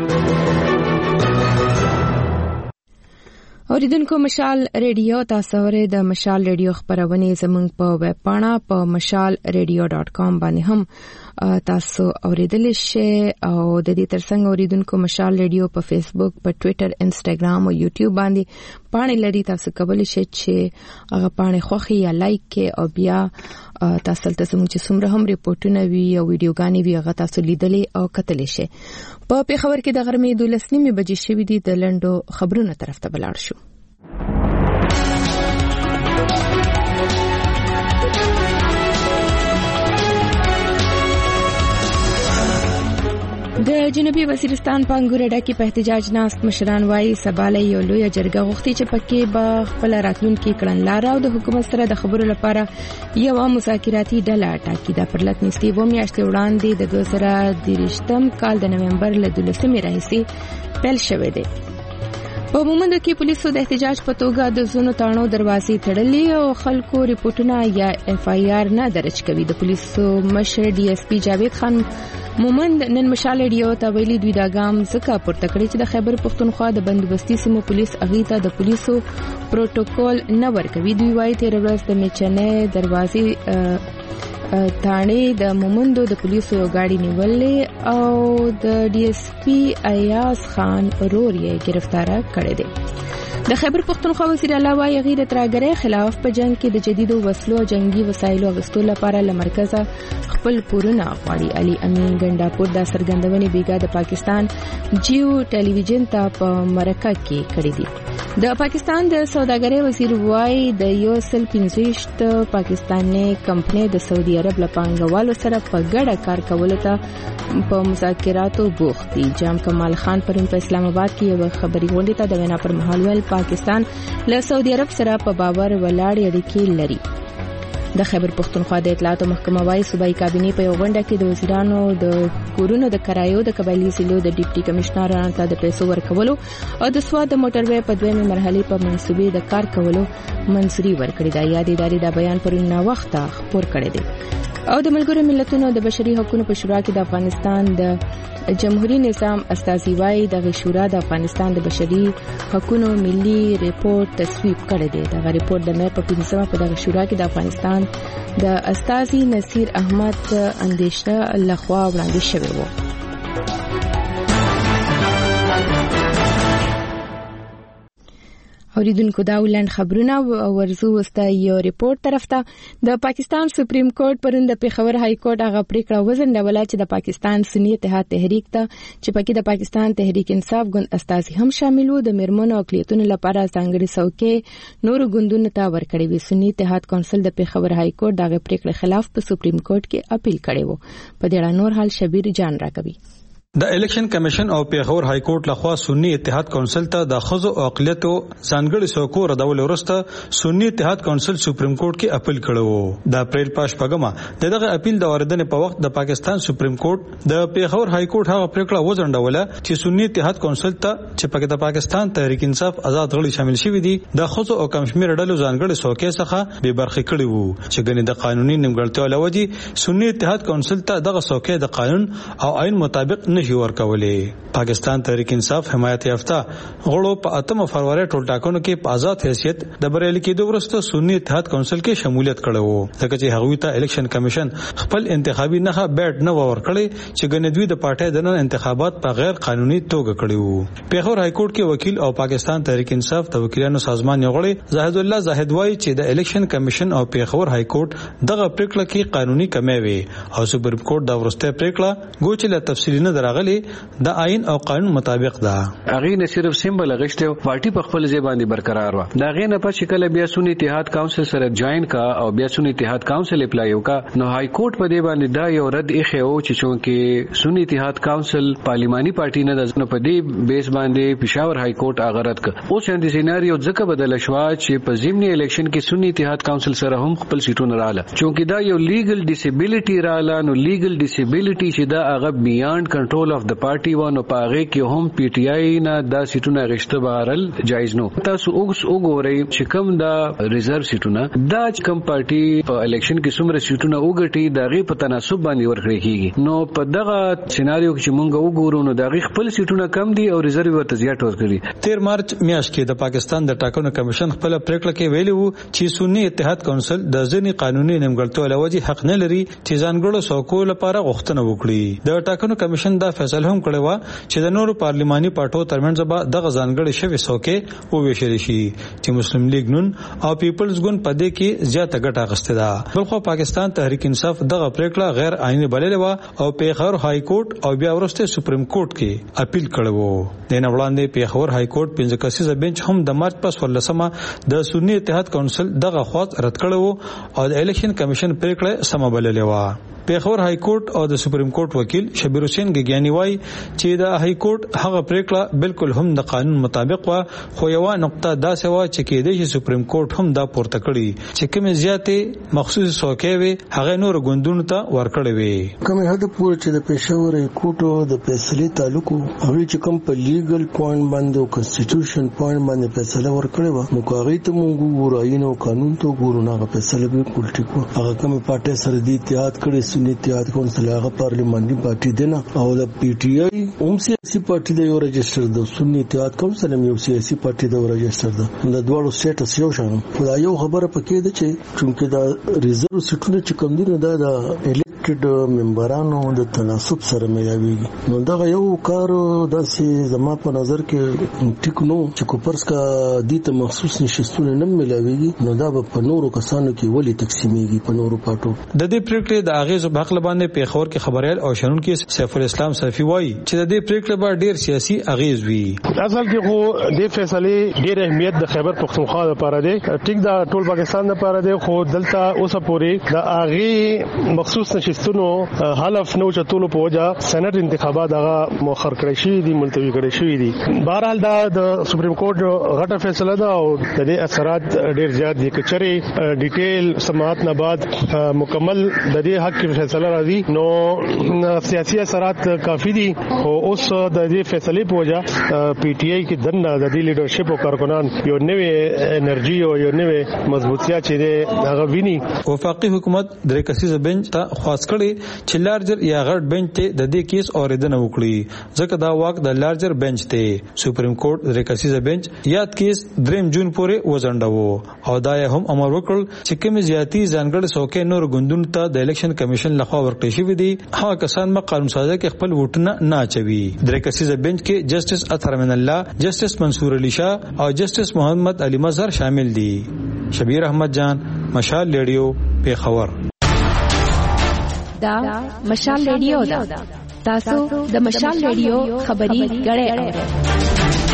اوریدونکو، مشال ریډیو تاسو ورې د مشال ریډیو خبرونه زموږ په ویب پاڼه په مشال ریډیو ډاټ کام باندې هم تاسو اوریدل شئ او د دې ترڅنګ اوریدونکو مشال ریډیو په فیسبوک، په ټوئیټر، انسټاګرام او یوټیوب باندې پاڼې لري. تاسو کولی شئ چې هغه پاڼې خوښي یا لایک کړئ او بیا تاسو ته زموږ چې څومره هم ریپورتونه وي او ویډیوګانې وي هغه تاسو لیدلې او کتلې شئ. په پیښور کې د غرمې دولس نیمې بجې شوې دي. د لنډو خبرونو طرف ته بلاړ شو. د جنوبي وزیرستان په انګورډا کې په احتجاج ناست مشران وايي سباله یو لوی جرګه غوښتي چې پکې به خپل راتلونکي کړنلاره او د حکومت سره د خبرو لپاره یو مذاکراتي ډله ټاکي. دا پرلط نيستي و میاشتې وړاندې د دوه زره دېرشم کال د نومبر له دولسمې راهیسې پیل شوې ده. په مومندو کې پولیسو د احتجاج په توګه د زونو تاڼو دروازې تړلې او خلکو ریپورتونه یا اف آی آر نه درج کوي. د پولیسو مشر ډي اس پی جاوید خان مومند نن مشال ریډیو ته ویلي دوی دا ګام ځکه پورته کړی چې د خیبر پښتونخوا د بندوبستي سیمو پولیس اغې ته د پولیسو پروتوکول نه ورکوي. دوی وايي تیر ورځ د میچنې دروازې تاڼې د مومندو د پولیسو یو گاډي نیولې او د ډي اس پی ایاز خان رور یې گرفتار کړی دی. د خیبر پښتونخوا وزیر اعلی وايي غیر ترهګرۍ خلاف په جنگ کې د جديدو وسلو او جنگي وسایلو غوښتلو لپاره له مرکزه خپل پورونه غواړي. علي امین ګنڈاپور د سرګندونې بیګا د پاکستان جیو ټلویزیون ته په مرکه کې کړې دي. د پاکستان د سوداګرۍ وزیر وايي د یو سل پنځويشت پاکستاني کمپنۍ د سعودي عرب له پانګوالو سره په ګډه کار کولو ته په مذاکراتو بوخت دي. جام کمال خان پرون په اسلام آباد کې یو خبري غونډه ته د وینا پر مهال ویل پاکستان له سعودي عرب سره په باور ولاړ اړیکې لري. د خیبر پښتونخوا د اطلاعات محکمه وايي صوبایي کابینې په یو غونډه کې د وزیرانو د کورونو د کرایو د قبایلی ضلعو د ډیپټي کمشنرانو ته د پیسو ورکولو او د سواد د موټروي په دویمه مرحله په منصوبې د کار کولو منځوري ورکړې ده. یاد ادارې دا بیان پرون نا وخت خبر کړی دی. او د ملګرو ملتونو د بشري حقوقو په شورا کې د افغانستان د جمهوریت نظام استازي وايي د شورا د افغانستان د بشري حقوقو ملي ریپورت تصویب کړی دی. دا ریپورت د مې په پنځمه په دغه شورا کې د افغانستان د استازي نصیر احمد اندیشه لخوا وړاندې شوی و. اوریدونکو دا ولند خبرونه ورزو وسته یو ریپورت طرف ته. د پاکستان سپریم کورټ پرون د پیښور های کورټ هغه پریکړه وزنډوله چې د پاکستان سنی اتحاد تحریک ته چې پکې د پاکستان تحریک انصاف ګوند استازي هم شامل وو د میرمنو او اقلیتونو لپاره ځانګړي څوکۍ نور ګوندونو ته ورکړې وي. سنی اتحاد کونسل د پیښور های کورټ دغه پریکړه خلاف په سپریم کورټ کې اپیل کړی وو. په دې اړه نور حال شبیر جان راکوي. د الیکشن کمیشن او پیښور های کورټ لخوا سنی اتحاد کونسل ته د خزو او اقلیتو ځانګړي څوکو ردول ورسته سنی اتحاد کونسل سپریم کورټ کې اپیل کړو. د اپریل پاش پګما دغه اپیل د اوریدنې په وخت د پاکستان سپریم کورټ د پیښور های کورټ هغه پریکړه وزنډوله چې سنی اتحاد کونسل ته چې پکې د پاکستان تحریک انصاف آزاد غړي شامل شوي دي د خزو او کمشمیر ډلو ځانګړي څوکۍ څخه به برخه کړي وو چې ګنې د قانوني نیمګړتیا لوجي سنی اتحاد کونسل ته دغه څوکۍ د قانون او آئین مطابق نه ورکولې. پاکستان تحریک انصاف حمایت یافته غړو په اتمه فروری ټول ټاکنو کې په آزاد حیثیت د بریالي کېدو وروسته سنی اتحاد کونسل کې شمولیت کړو ځکه چې هغوی ته الیکشن کمیشن خپل انتخابي نه بیټ نه ورکړي چې ګنې دوی د پارټۍ د نن انتخابات په غیر قانوني توګه کړي وو. پیښور های کورټ کې وکیل او پاکستان تحریک انصاف د وکیلانو سازمان یو غړي زاهد الله زاهد وايي چې د الیکشن کمیشن او پیښور های کورټ دغه پریکړه کې قانوني کمی وي او سپریم کورټ دا ورسته پریکړه ګوچ له تفصیلی نه دراغلي د آئین او قانون مطابق ده. اغه نه صرف سیمبل غشته پارټي په خپل ځای باندې برقرار و. دا غې نه په شکل بیا سنی اتحاد کونسل سره جوائن کا او بیا سنی اتحاد کونسل اپلای وکا نو های کورټ په دې باندې دا یو رد اخی او چې چونکه سنی اتحاد کونسل پارلیماني پارټي نه د په دې بیس باندې پېښور های کورټ اغه رد ک. اوس اند سیناریو ځکه بدل شو چې په ضمني الیکشن کې سنی اتحاد کونسل سره هم خپل سیټونه رااله چونکه دا یو لیګل ډیسیبিলিټي رااله نو لیګل ډیسیبিলিټي چې دا هغه بیاند کنټرول کنټرول اف د پارټي و نو پاغه کې هم پی ټی آی نه دا سیټونه غشته بهرل جایز نو. تاسو اوس وګورئ چې کوم دا ریزرو سیټونه دا کوم پارټي په الیکشن کې څومره سیټونه وګټي دا غي په تناسب باندې ورکړي کیږي. نو په دغه سيناريو کې مونږ وګورو نو دا غي خپل سیټونه کم دي او ریزرو ورته زیات ورکړي. تیر مارچ میاشت کې د پاکستان د ټاکنو کمیشن خپل پریکړه کې ویلي وو چې سنی اتحاد کونسل د ځینې قانوني نیمګړتیاو لوجه حق نه لري چې ځانګړو څوکو لپاره غوښتنه وکړي. د ټاکنو کمیشن دا فیصله هم کړې و چې د نورو پارلماني پارټو ترمنځ به دغه ځانګړي شوی څوکې او ویشل شي چې مسلم لیگ نون او پیپلز ګوند په دې کې زیاته ګټه اخیسته ده. بلخو پاکستان تحریک انصاف دغه پریکړه غیر آئینی بللې و او پیښور های کورټ او بیا ورسته سپریم کورټ کې اپیل کړو. د نه وړاندې پیښور های کورټ پنځه کسیزه بنچ هم د مارچ په څوارلسمه د سنی اتحاد کونسل دغه خواست رد کړو او د الیکشن کمیشن پریکړه سم بللې و. پیښور های کورټ او د سپریم کورټ وکیل شبیر حسین ګګیانی وایي چې د های کورټ هغه پریکړه بالکل هم د قانون مطابق و خو یو نقطه دا سوا چې کېدې چې سپریم کورټ هم دا پورته کړی چې کوم زیاتې مخصوص څوکۍ وي هغه نور ګوندونو ته ورکړې وي. کوم هدا پور چې د پیښور های کورټ د فیصلې تعلق او چې کوم په لیګل پوینټ باندې او کنسټیټیوشن پوینټ باندې فیصله ورکړې و نو کاغی ته مونږ ورایو قانون ته ګورو نه فیصله به پولیټیک هغه کوم پارټي سره د اتحاد کړي سنی اتحاد کونسل هغه پارلیماني پارټي دی او د پی ټی آی هم سیاسي پارټي دی یو رجسټر د سنی اتحاد کونسل یو سیاسي پارټي دی رجسټر ده د دوړو سټیټس یو شان. خدای یو خبره پکې ده چې چونکه دا ریزرو سیټونه چې کوم دي دا د الیکټډ ممبرانو د تناسب سره ملاويږي نو دا یو کار داسې زما په نظر کې ټیک نو چې کوپرس کا دي ته مخصوص نشستونه نه ملاويږي نو دا په نورو کسانو کې ولې تقسیمېږي په نورو پټو. د دې پریکړې د اغیز په حق لبانې پیښور کې خبريال او شنن کې سیف الاسلام صفی وایي چې د دې پریکړې به ډیر سیاسي اغیز وي. اصل کې خو د فیصلې ډیر اهمیت د خیبر پختونخوا لپاره دی ټیک دا ټول پاکستان لپاره دی خو دلته اوسه پورې د اغي مخصوص نشستونو حلف نو چتولو په وجه سېنات انتخابات هغه مؤخر کړی شي دي ملتوي کړی شي دي. بهرحال دا د سپریم کورټ غټه فیصله ده او د دې اثرات ډیر زیات دي کچري ډیټیل سماعت نه بعد مکمل د دې حق کې فیصله راځي نو سیاسي اثرات کافي دي او اوس د دې فیصلې په وجه پی ټی آی کې دنه د دې لیډرشپ او کارکنان یو نوې انرژي او یو نوې مضبوطیا چې هغه ویني. وفاقي حکومت درې کسیزه بنچ ته خواست کړي چې لارجر یا غټ بنچ ته د دې کیس اوریدنه وکړي ځکه دا واک د لارجر بنچ ته سپریم کورټ درې کسیزه بنچ یاد کیس دریم جون پورې وزنډو او دا هم امر وکړ چې کوم زیاتی ځانګړي څوکۍ نور ګوندونو ته د الیکشن کمیشن لخوا ورکړل شوی دي هغه کسان ما قانون سازه کې خپل ووټونه نه اچوي. درې کسیزه بنچ کې جسټس اطهر من الله، جسټس منصور علي شاه او جسټس محمد علي مظهر شامل دي. شبیر احمد جان، مشال ریډیو، پیښور. دا مشال ریډیو دا تاسو د مشال ریډیو خبري غړې اورئ.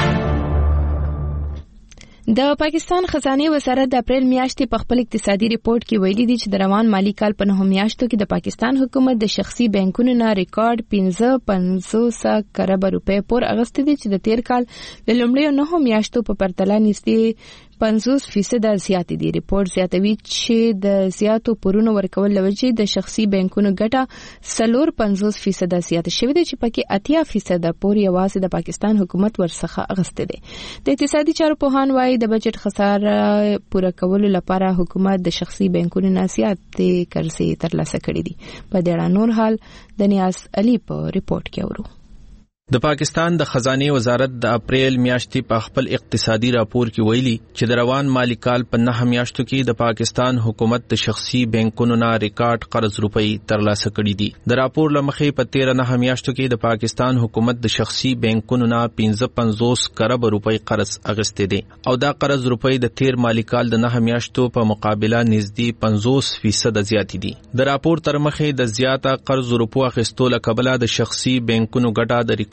د پاکستان خزانه وزارت د اپریل میاشتې په خپل اقتصادي ریپورت کې ویلي دي چې د روان مالی کال په نهمه میاشتو کې د پاکستان حکومت د شخصي بانکونو نه ریکارډ پنځه پنځوس کروڑ روپے پور اغستې دي چې د تیر کال د لومړیو نهمه میاشتو په پرتله نږدې پنځوس فیصد زیات دي. ریپورت زیاتوي چې د زیاتو پورونو ورکول لوجې د شخصي بانکونو ګټه څلور پنځوس فیصد زیات شوې ده چې پکې اتیا فیصد پور یوازې د پاکستان حکومت ورڅخه اغستې دي. د اقتصادي چارو پوهان وايي د بجټ خساره پوره کولو لپاره حکومت د شخصي بانکونو نه زیاتې قرضې ترلاسه کړې دي. په دې اړه نور حال د نیاز علي په ریپورت کې اورو. د پاکستان د خزانه وزارت د اپریل میاشتې په خپل اقتصادي راپور کې ویلي چې د روان مالی کال په نهمه میاشتو کې د پاکستان حکومت د شخصي بانکونو نه ریکارډ قرض روپی ترلاسه کړي دي. د راپور لمخې په تیر نهمه میاشتو کې د پاکستان حکومت د شخصي بانکونو نه پنځه پنځوس کروڑ روپی قرض اغستې دي او دا قرض روپی د تیر مالی کال د نهمه میاشتو په مقابله نږدې پنځوس فیصد زیات دي. د راپور تر مخې د زیاته قرض روپو اخیستو له کبله د شخصي بانکونو ګټه د ریکارډ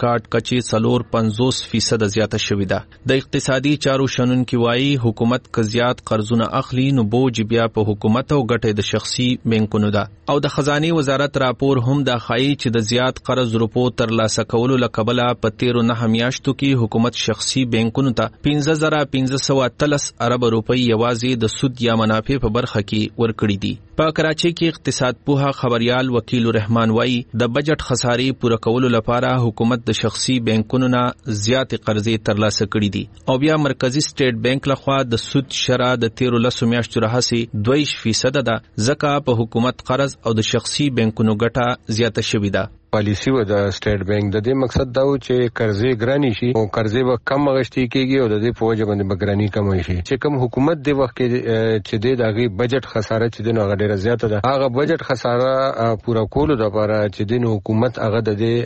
ریکارډ کچې څلور پنځوس فیصد زیاته شوې ده. د اقتصادي چارو شنونکي وایي حکومت که زیات قرضونه اخلي نو بوج بیا په حکومت او ګټې د شخصي بانکونو ده. او د خزانه وزارت راپور هم دا ښایي چې د زیات قرض روپو ترلاسه کولو لکبله په تیرو نه میاشتو کې حکومت شخصي بانکونو ته پنځه زره پنځه سوه اتلس ارب روپۍ یوازې د سود یا منافع په برخه کې ورکړي دي. په کراچۍ کې اقتصاد پوها خبريال وکیل الرحمن وایي د بجټ خسارې پوره کولو لپاره حکومت د شخصي بانکونو نه زیات قرضې ترلاسه کړي دي او بیا مرکزی سټیټ بانک لخوا د سود شرح د تیرو لسو میاشتو راهیسې دوه فیصد ده، ځکه په حکومت قرض او د شخصي بانکونو ګټه زیاته شوې ده. پالیسی و د سټیټ بانک د دې مقصد دا و چې قرضې ګرانی شي او قرضې به کم غشتي کیږي او د دې په وجه باندې بګرانی کم شي. چې کوم حکومت د وخت کې چې د دغه بجټ خساره چې د نو غډیره زیاته ده، هغه بجټ خساره پورا کولو لپاره چې د حکومت هغه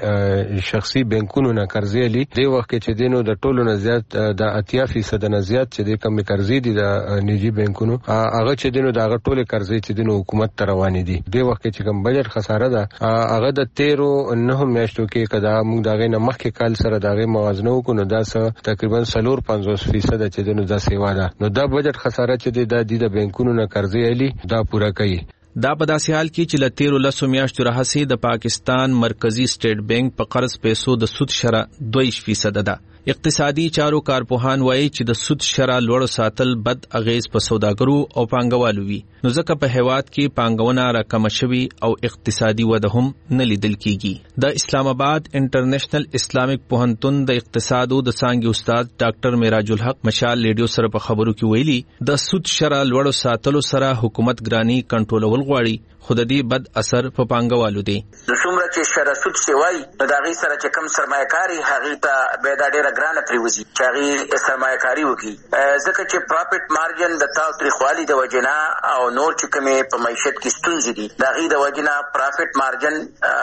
د شخصي بانکونو نه قرضې لې د وخت کې چې د نو د ټولو نه زیات د اتیا فیصد نه زیات چې د کم قرضې دي د نجی بانکونو هغه چې د نو د هغه ټول قرضې چې د حکومت تر روانې دي. د وخت کې چې کوم بجټ خساره ده هغه د تیرو نه میاشتو کې کدا موږ داغه نه مخکې کال سره داغه موازنه وکړو دا څه تقریبا څلور پنځوس فیصد چې دنو دا سیوا ده. نو دا بجټ خساره چې د د بانکونو نه قرضې علي دا پورا کوي. دا په داسې حال کې چې لتیرو لسو میاشتو راهیسې د پاکستان مرکزی سټیټ بانک په قرض پیسو د سود شرح دوه فیصد ده. اقتصادي چارو کارپوهان وایي چې د سود شرح لوړ ساتل بد اغیز په سوداګرو او پانګوالو وي، نو ځکه په هیواد کې پانګونه راکمه شوي او اقتصادي وده هم نه لیدل کیږي. د اسلام آباد انټرنیشنل اسلامیک پوهنتون د اقتصادو د څانګې استاد ډاکټر معراج الحق مشال ریډیو سره په خبرو کې ویلي د سود شرح لوړ ساتلو سره حکومت ګرانی کنټرولول غواړي، خو د دې بد اثر په پانګوالو دی. د څومره چې شرح سود سیوای نو د هغې سره چې کم سرمایه‌کاري هغې ته بیا دا ډېره ګرانه پرېوځي چې هغې سرمایه‌کاري وکړي، ځکه چې پرافټ مارجن د تاوتریخوالي د وجې نه او نور چې کومې په معیشت کې ستونزې دي د هغې د وجې نه پرافټ مارجن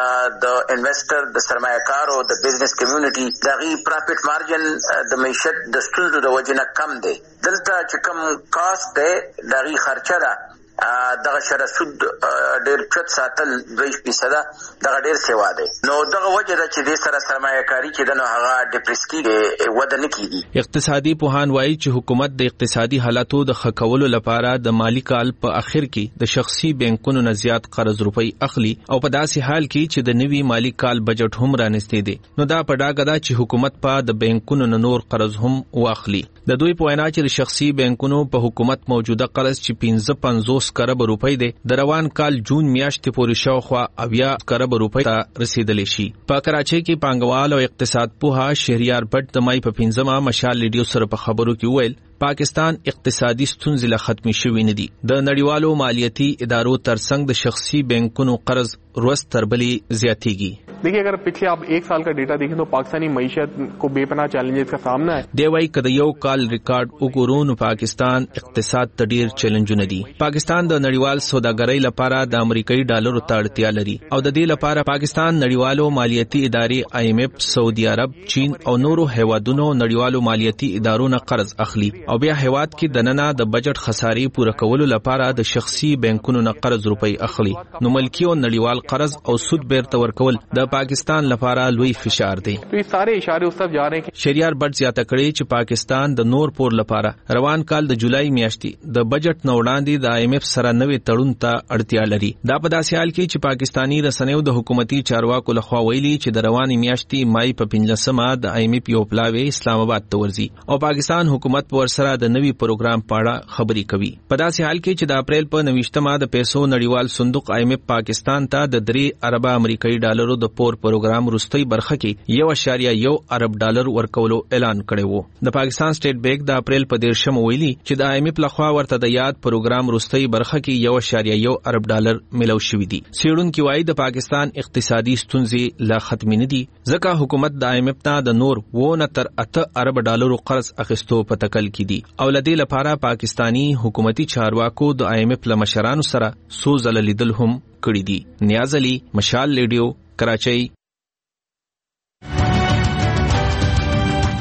د انویسټر د سرمایه‌کارو د بزنس کمیونټي د هغې پرافټ مارجن د معیشت د ستونزو د وجې نه کم دی. دلته چې کوم کاست دی د هغې خرچه ده دغه شرح سود ډېر چت ساتل دوه فیصده دغه ډېر سیوا دی. نو دغه وجه ده چې دې سره سرمایه‌کاري چې ده نو هغه ډپریس کېږي، وده نه کېږي. اقتصادي پوهان وایي چې حکومت د اقتصادي حالاتو د ښه کولو لپاره د مالي کال په اخر کې د شخصي بانکونو نه زیات قرض روپۍ اخلي او په داسې حال کې چې د نوي مالي کال بجټ هم رانیستی دی، نو دا په ډاګه ده چې حکومت په د بانکونو نه نور قرض هم واخلي. د دوی په وینا چې د شخصي بانکونو په حکومت موجوده قرض چې پنځه پنځوس کرب روپۍ دی د روان کال جون میاشتې پورې شاوخوا اویا کرب روپۍ ته رسیدلی شي. په کراچۍ کې پانګوال او اقتصاد پوها شهریار بټ د مای په پنځمه مشال ریډیو سره په خبرو کې وویل پاکستان اقتصادي ستونزې لا ختمي شوي نه دي. د نړیوالو مالیاتي ادارو ترڅنګ د شخصي بانکونو قرض روز تر بلې زیاتېږي. देखिए अगर पिछले आप एक साल का डेटा देखें तो पाकिस्तानी मईशत को बेपनाह चैलेंजेस का सामना है. دی وای کده یو کال ریکارډ وګورو نو پاکستان اقتصاد ته ډیر چیلنجونه دي. پاکستان د نړیوال سوداګرۍ لپاره د امریکایي ډالرو ته اړتیا لري او د دې لپاره پاکستان نړیوالو مالیاتي ادارې آی ایم ایف، سعودي عرب، چین او نورو هیوادونو نړیوالو مالیاتي ادارو نه قرض اخلي او بیا هیواد کې دننه د بجټ خسارې پوره کولو لپاره د شخصي بانکونو نه قرض روپۍ اخلي. نو ملکی او نړیوال قرض او سود بیرته ورکول د پاکستان لپاره لوی فشار دی. تو سارے اشاره اوس طرف جا رہے ہیں. شریار بټ زیاته کړي چې پاکستان د نور پور لپاره روان کال د جولای میاشتې د بجټ نه وړاندې د آی ایم ایف سره نوې تړون ته اړتیا لري. دا په داسې حال کې چې پاکستانی رسنیو د حکومتي چارواکو لخوا ویلي چې د روانې میاشتې مای په پنځلسمه د آی ایم ایف یو پلاوی اسلام آباد ته ورځي او پاکستان حکومت په ورسره د نوي پروګرام په اړه خبرې کوي. په داسې حال کې چې د اپریل په نویشتمه د پیسو نړیوال صندوق آی ایم ایف پاکستان ته د درې اربه امریکایي ډالرو د پور پروګرام وروستۍ برخه کې یو اشاریه یو ارب ډالر ورکولو اعلان کړی وو. د پاکستان سټیټ بانک د اپریل په دیرشم ویلي چې د آی ایم ایف لخوا ورته د یاد پروګرام وروستۍ برخه کې یو اشاریه یو ارب ډالر ملو شوي دي. څېړونکي وایي د پاکستان اقتصادي ستونزې لا ختمې نه دي ځکه حکومت د آی ایم ایف نه د نور وونه تر اته ارب ډالرو قرض اخیستو په تکل کې دي او له دې لپاره پاکستانی حکومتي چارواکو د آی ایم ایف له مشرانو سره څو ځله لیدل هم کړي دي. نیاز علي، مشال ریډیو، کراچۍ.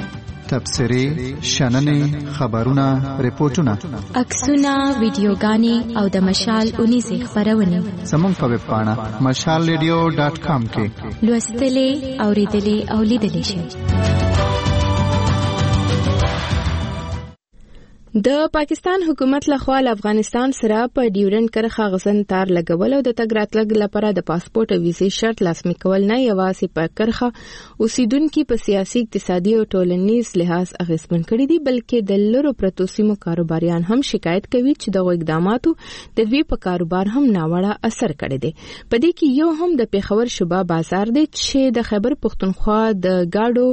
تبصرې شننې خبرونه ریپورتونه عکسونه ویډیوګانې او د مشال اونیزې خبرونه زموږ په ویب پاڼه مشال ریډیو ډاټ کام کې لوستلې اوریدلې او لیدلې شئ. د پاکستان حکومت لخوا افغانستان سره په ډیورنډ کرښه غزن تار لګول او د تګ راتګ لپاره د پاسپورت او ویزې شرط لاسلیک کول نه یوازې په کرښه اوسیدونکو په سیاسي اقتصادي او ټولنیز لحاظ اغیزمن کړي دي بلکې د لرو پرتو سیمو کاروباریان هم شکایت کوي چې دغه اقداماتو د دوی په کاروبار هم ناوړه اثر کړی دی. په دې کې یو هم د پیښور شوبه بازار دی چې د خیبر پښتونخوا د گاډو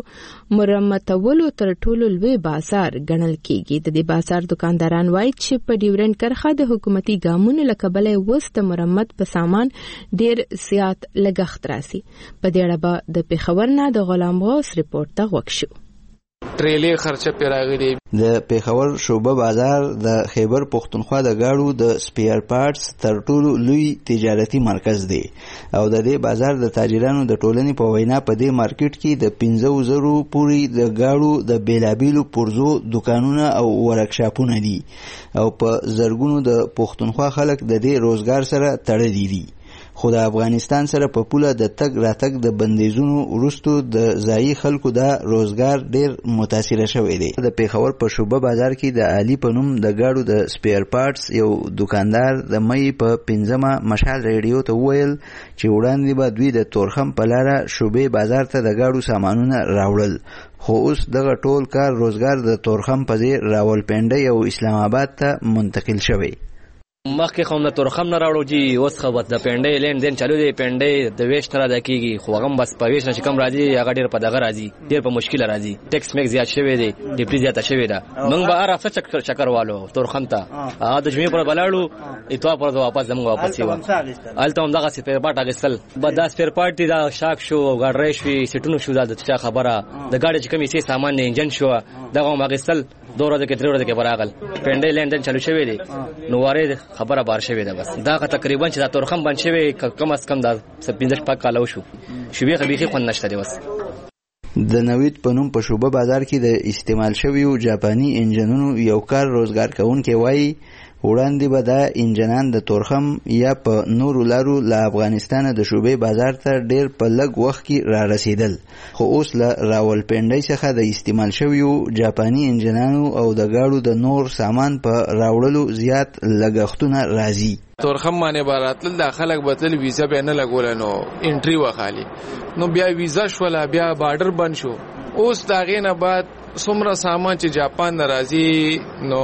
مرمتولو تر ټولو لوی بازار ګڼل کیږي. د دې بازار دکانداران وایي چې په ډیورنډ کرښه د حکومتي ګامونو له کبله اوس د مرمت په سامان ډیر زیات لګښت راځي. په دې اړه به د پیښور نه د غلام غوث ریپورت ته غوږ شو. ټریلې خرچه پیراغلي. د پیښور شوبه بازار د خیبر پښتونخوا د گاډو د سپیر پارټس تر ټولو لوی تجارتي مرکز دی او د دې بازار د تاجرانو د ټولنې په وینا په دې مارکیټ کې د پنځه زره پورې د گاډو د بیلابیلو پرزو دکانونه او ورکشاپونه دي او په زرګونو د پښتونخوا خلک د دې روزګار سره تړلي دي. خو د افغانستان سره په پوله د تګ راتګ د بندیزونو وروسته د ځایي خلکو د روزګار ډیر متاثر شوی دی. د پیښور په شوبه بازار کې د علي په نوم د گاډو د سپیر پارټس یو دکاندار د مې په پنځمه مشال ریډیو ته وویل چې وړاندې به دوی د تورخم په لاره شوبې بازار ته د گاډو سامانونه راوړل خو اوس دغه ټول کار روزګار د تورخم په ځای راولپنډي او اسلام آباد ته منتقل شوی. مخکې خو نه تورخم نه راوړو جی اوس خو د پنډې لین دین چالو دی پنډې د ویش تر ادا کیږي خو هغه بس په ویش نشي کم راځي هغه ډیر په دغه راځي ډیر په مشکل راځي ټیکس میک زیات شوی دی ډیپټي زیات شوی دا موږ به ارافه چکر چکر والو تورخم ته هغه د جمعې پر بلاړو اتوا پر واپس زموږ واپس یو الته هم دغه سپیر پارټ اگستل بدا سپیر پارټ دا شاک شو غاډ شوی سټونو شو دا د چا خبره د گاډي چې کمی سي سامان نه انجن شو دغه اگستل دوره د کتره ورته کې براغل پنډې لین دین چالو شوی دی نو واره خبره بار شوی ده بس دا تقریبا چې دا تورخم بن شوی کم از کم دا پنځه پاک کالو شو شوبې خبيخي خون نشته دی بس. د نوید په نوم په شوبه بازار کې د استعمال شویو جاپاني انجنونو یو کار روزګار کوونکي وایي وړاندې به دا انجنان د تورخم یا په نورو لارو له افغانستانه د شوبې بازار ته ډیر په لږ وخت کې را رسیدل خو اوس له راولپنډۍ څخه د استعمال شویو جاپاني انجنانو او د گاډو د نور سامان په راوړلو زیات لګښتونه راځي. تورخم باندې باراتل د خلک بتل ویزا به نه لګول نو انټری وخالي نو بیا ویزا شولا بیا بارډر بند شو اوس دا غینه بعد څومره سامان چې جاپان راځي نو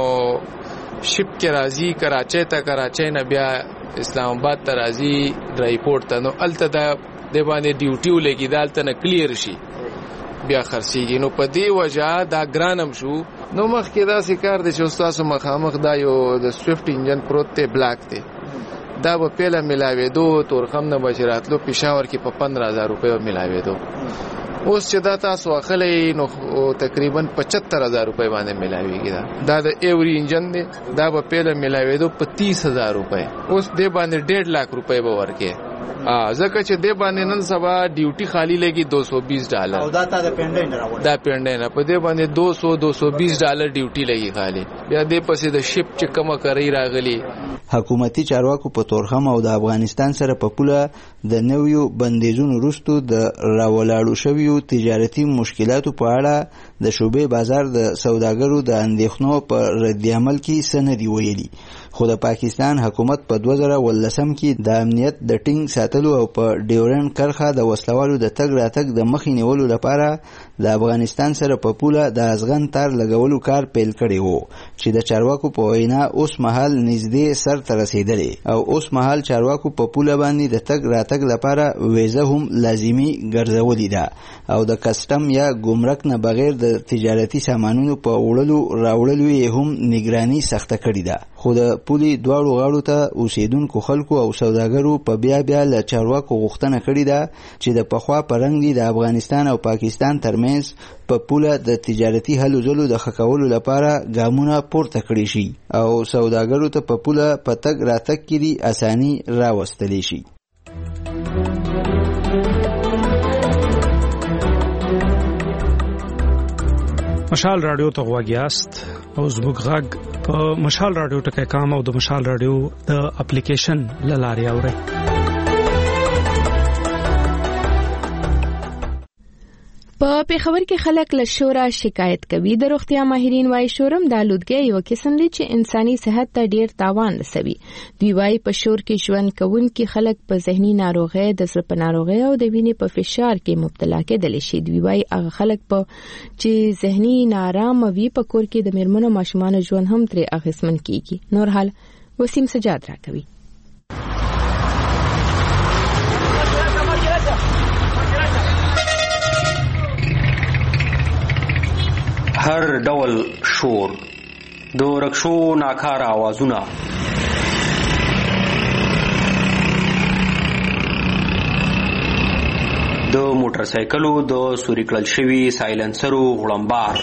شپ کې راځي کراچۍ ته کراچۍ نه بیا اسلام آباد ته راځي ډرایپورټ ته نو الته دا د باندې ډیوټي ولګي دالته نه کلیر شي بیا خرڅيږي نو په دې وجہ دا ګرانم شو نو مخ کې دا سکار د شوستاسو مخامخ دا یو د سویفټ انجن پروت ته بلاک ته دا په پیله ملاوي دو تورخم نه بشراتلو پېښور کې په پندرہ هزار روپے ملاوي دو اوس چې دا تاسو اخلي نو تقریبا پچہتر هزار روپے باندې ملاويږي دا دا د ایوري انجن دی دا په پیله ملاوي دو په تیس هزار روپے اوس دې باندې ډیڑھ لاکھ روپے به ورکه ا ځکه چې دې باندې نن سبا ډیوټي خالی لګي دو سو بیس ډالر او دا تا د پنډې نه راوړل دا پنډې نه په دې باندې دو سو دو سو بیس ډالر ډیوټي لګي خالی بیا دې پسې د شپ چې کومه کوي راغلي. حکومتي چارواکو په تورخم او د افغانستان سره په پوله د نویو بندیزونو وروسته د راولاړو شویو تجارتي مشکلاتو په اړه د شوبې بازار د سوداګرو د اندېښنو په رد عمل کې سندي ویلي خو د پاکستان حکومت په دوه زره ولسم کې د امنیت د ټینګ ساتلو او په ډیورنډ کرښه د وسلوالو د تګ راتګ د مخې نیولو لپاره د افغانستان سره په پوله د ازغن تار لګولو کار پیل کړی وو چې د چارواکو په وینا اوس مهال نږدې سر ته رسیدلی او اوس مهال چارواکو په پوله باندې د تګ راتګ لپاره ویزه هم لازمي ګرځولې ده او د کسټم یا ګمرک نه بغیر د تجارتي سامانونو په وړلو راوړلو یې هم نگراني سخته کړې ده. خو د پولي دواړو غاړو ته اوسیدونکو خلکو او سوداګرو په بیا بیا له چارواکو غوښتنه کړې ده چې د پخوا پرنګ د افغانستان او پاکستان ترمنځ په پوله د تجارتي هلو ځلو د ښه کولو لپاره ګامونه پورته کړي شي او سوداګرو ته په پوله په تګ راتګ کې د اساني راوستلی شي. مشال رادیو ته غواګیاست او زموږ غږ په مشال رادیو ټکی کام او د مشال رادیو د اپلیکیشن لارې اورئ. په پیښور کې خلک له شوره شکایت کوي. د روغتیا ماهرین وايي شورم د آلودګۍ یو قسم دی چې انساني صحت ته ډیر تاوان رسوي. دوی وايي په شور کې ژوند کوونکي خلک په ذهني ناروغۍ، د زړه په ناروغۍ او د وینې په فشار کې مبتلا کېدلی شي. دوی وايي هغه خلک په چې ذهني نارامه وي په کور کې د میرمنو ماشومانو ژوند هم ترې اغېزمن کیږي. نور حال وسیم سجاد راکوي. هر ډول شور، د رکشو ناکاره आवाजونه، د موټر سایکلو د سوري کړل شوي سایلنسرو غړمبار،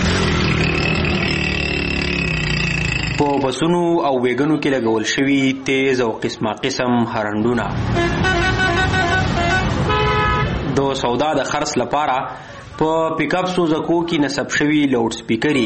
په بسونو او ویګنو کې لګول شوي تیز او قسمه قسم هرندونه، د سودا د خرڅ لپاره په پیک اپ سوزکو کې نصب شوي لاوډ سپیکري،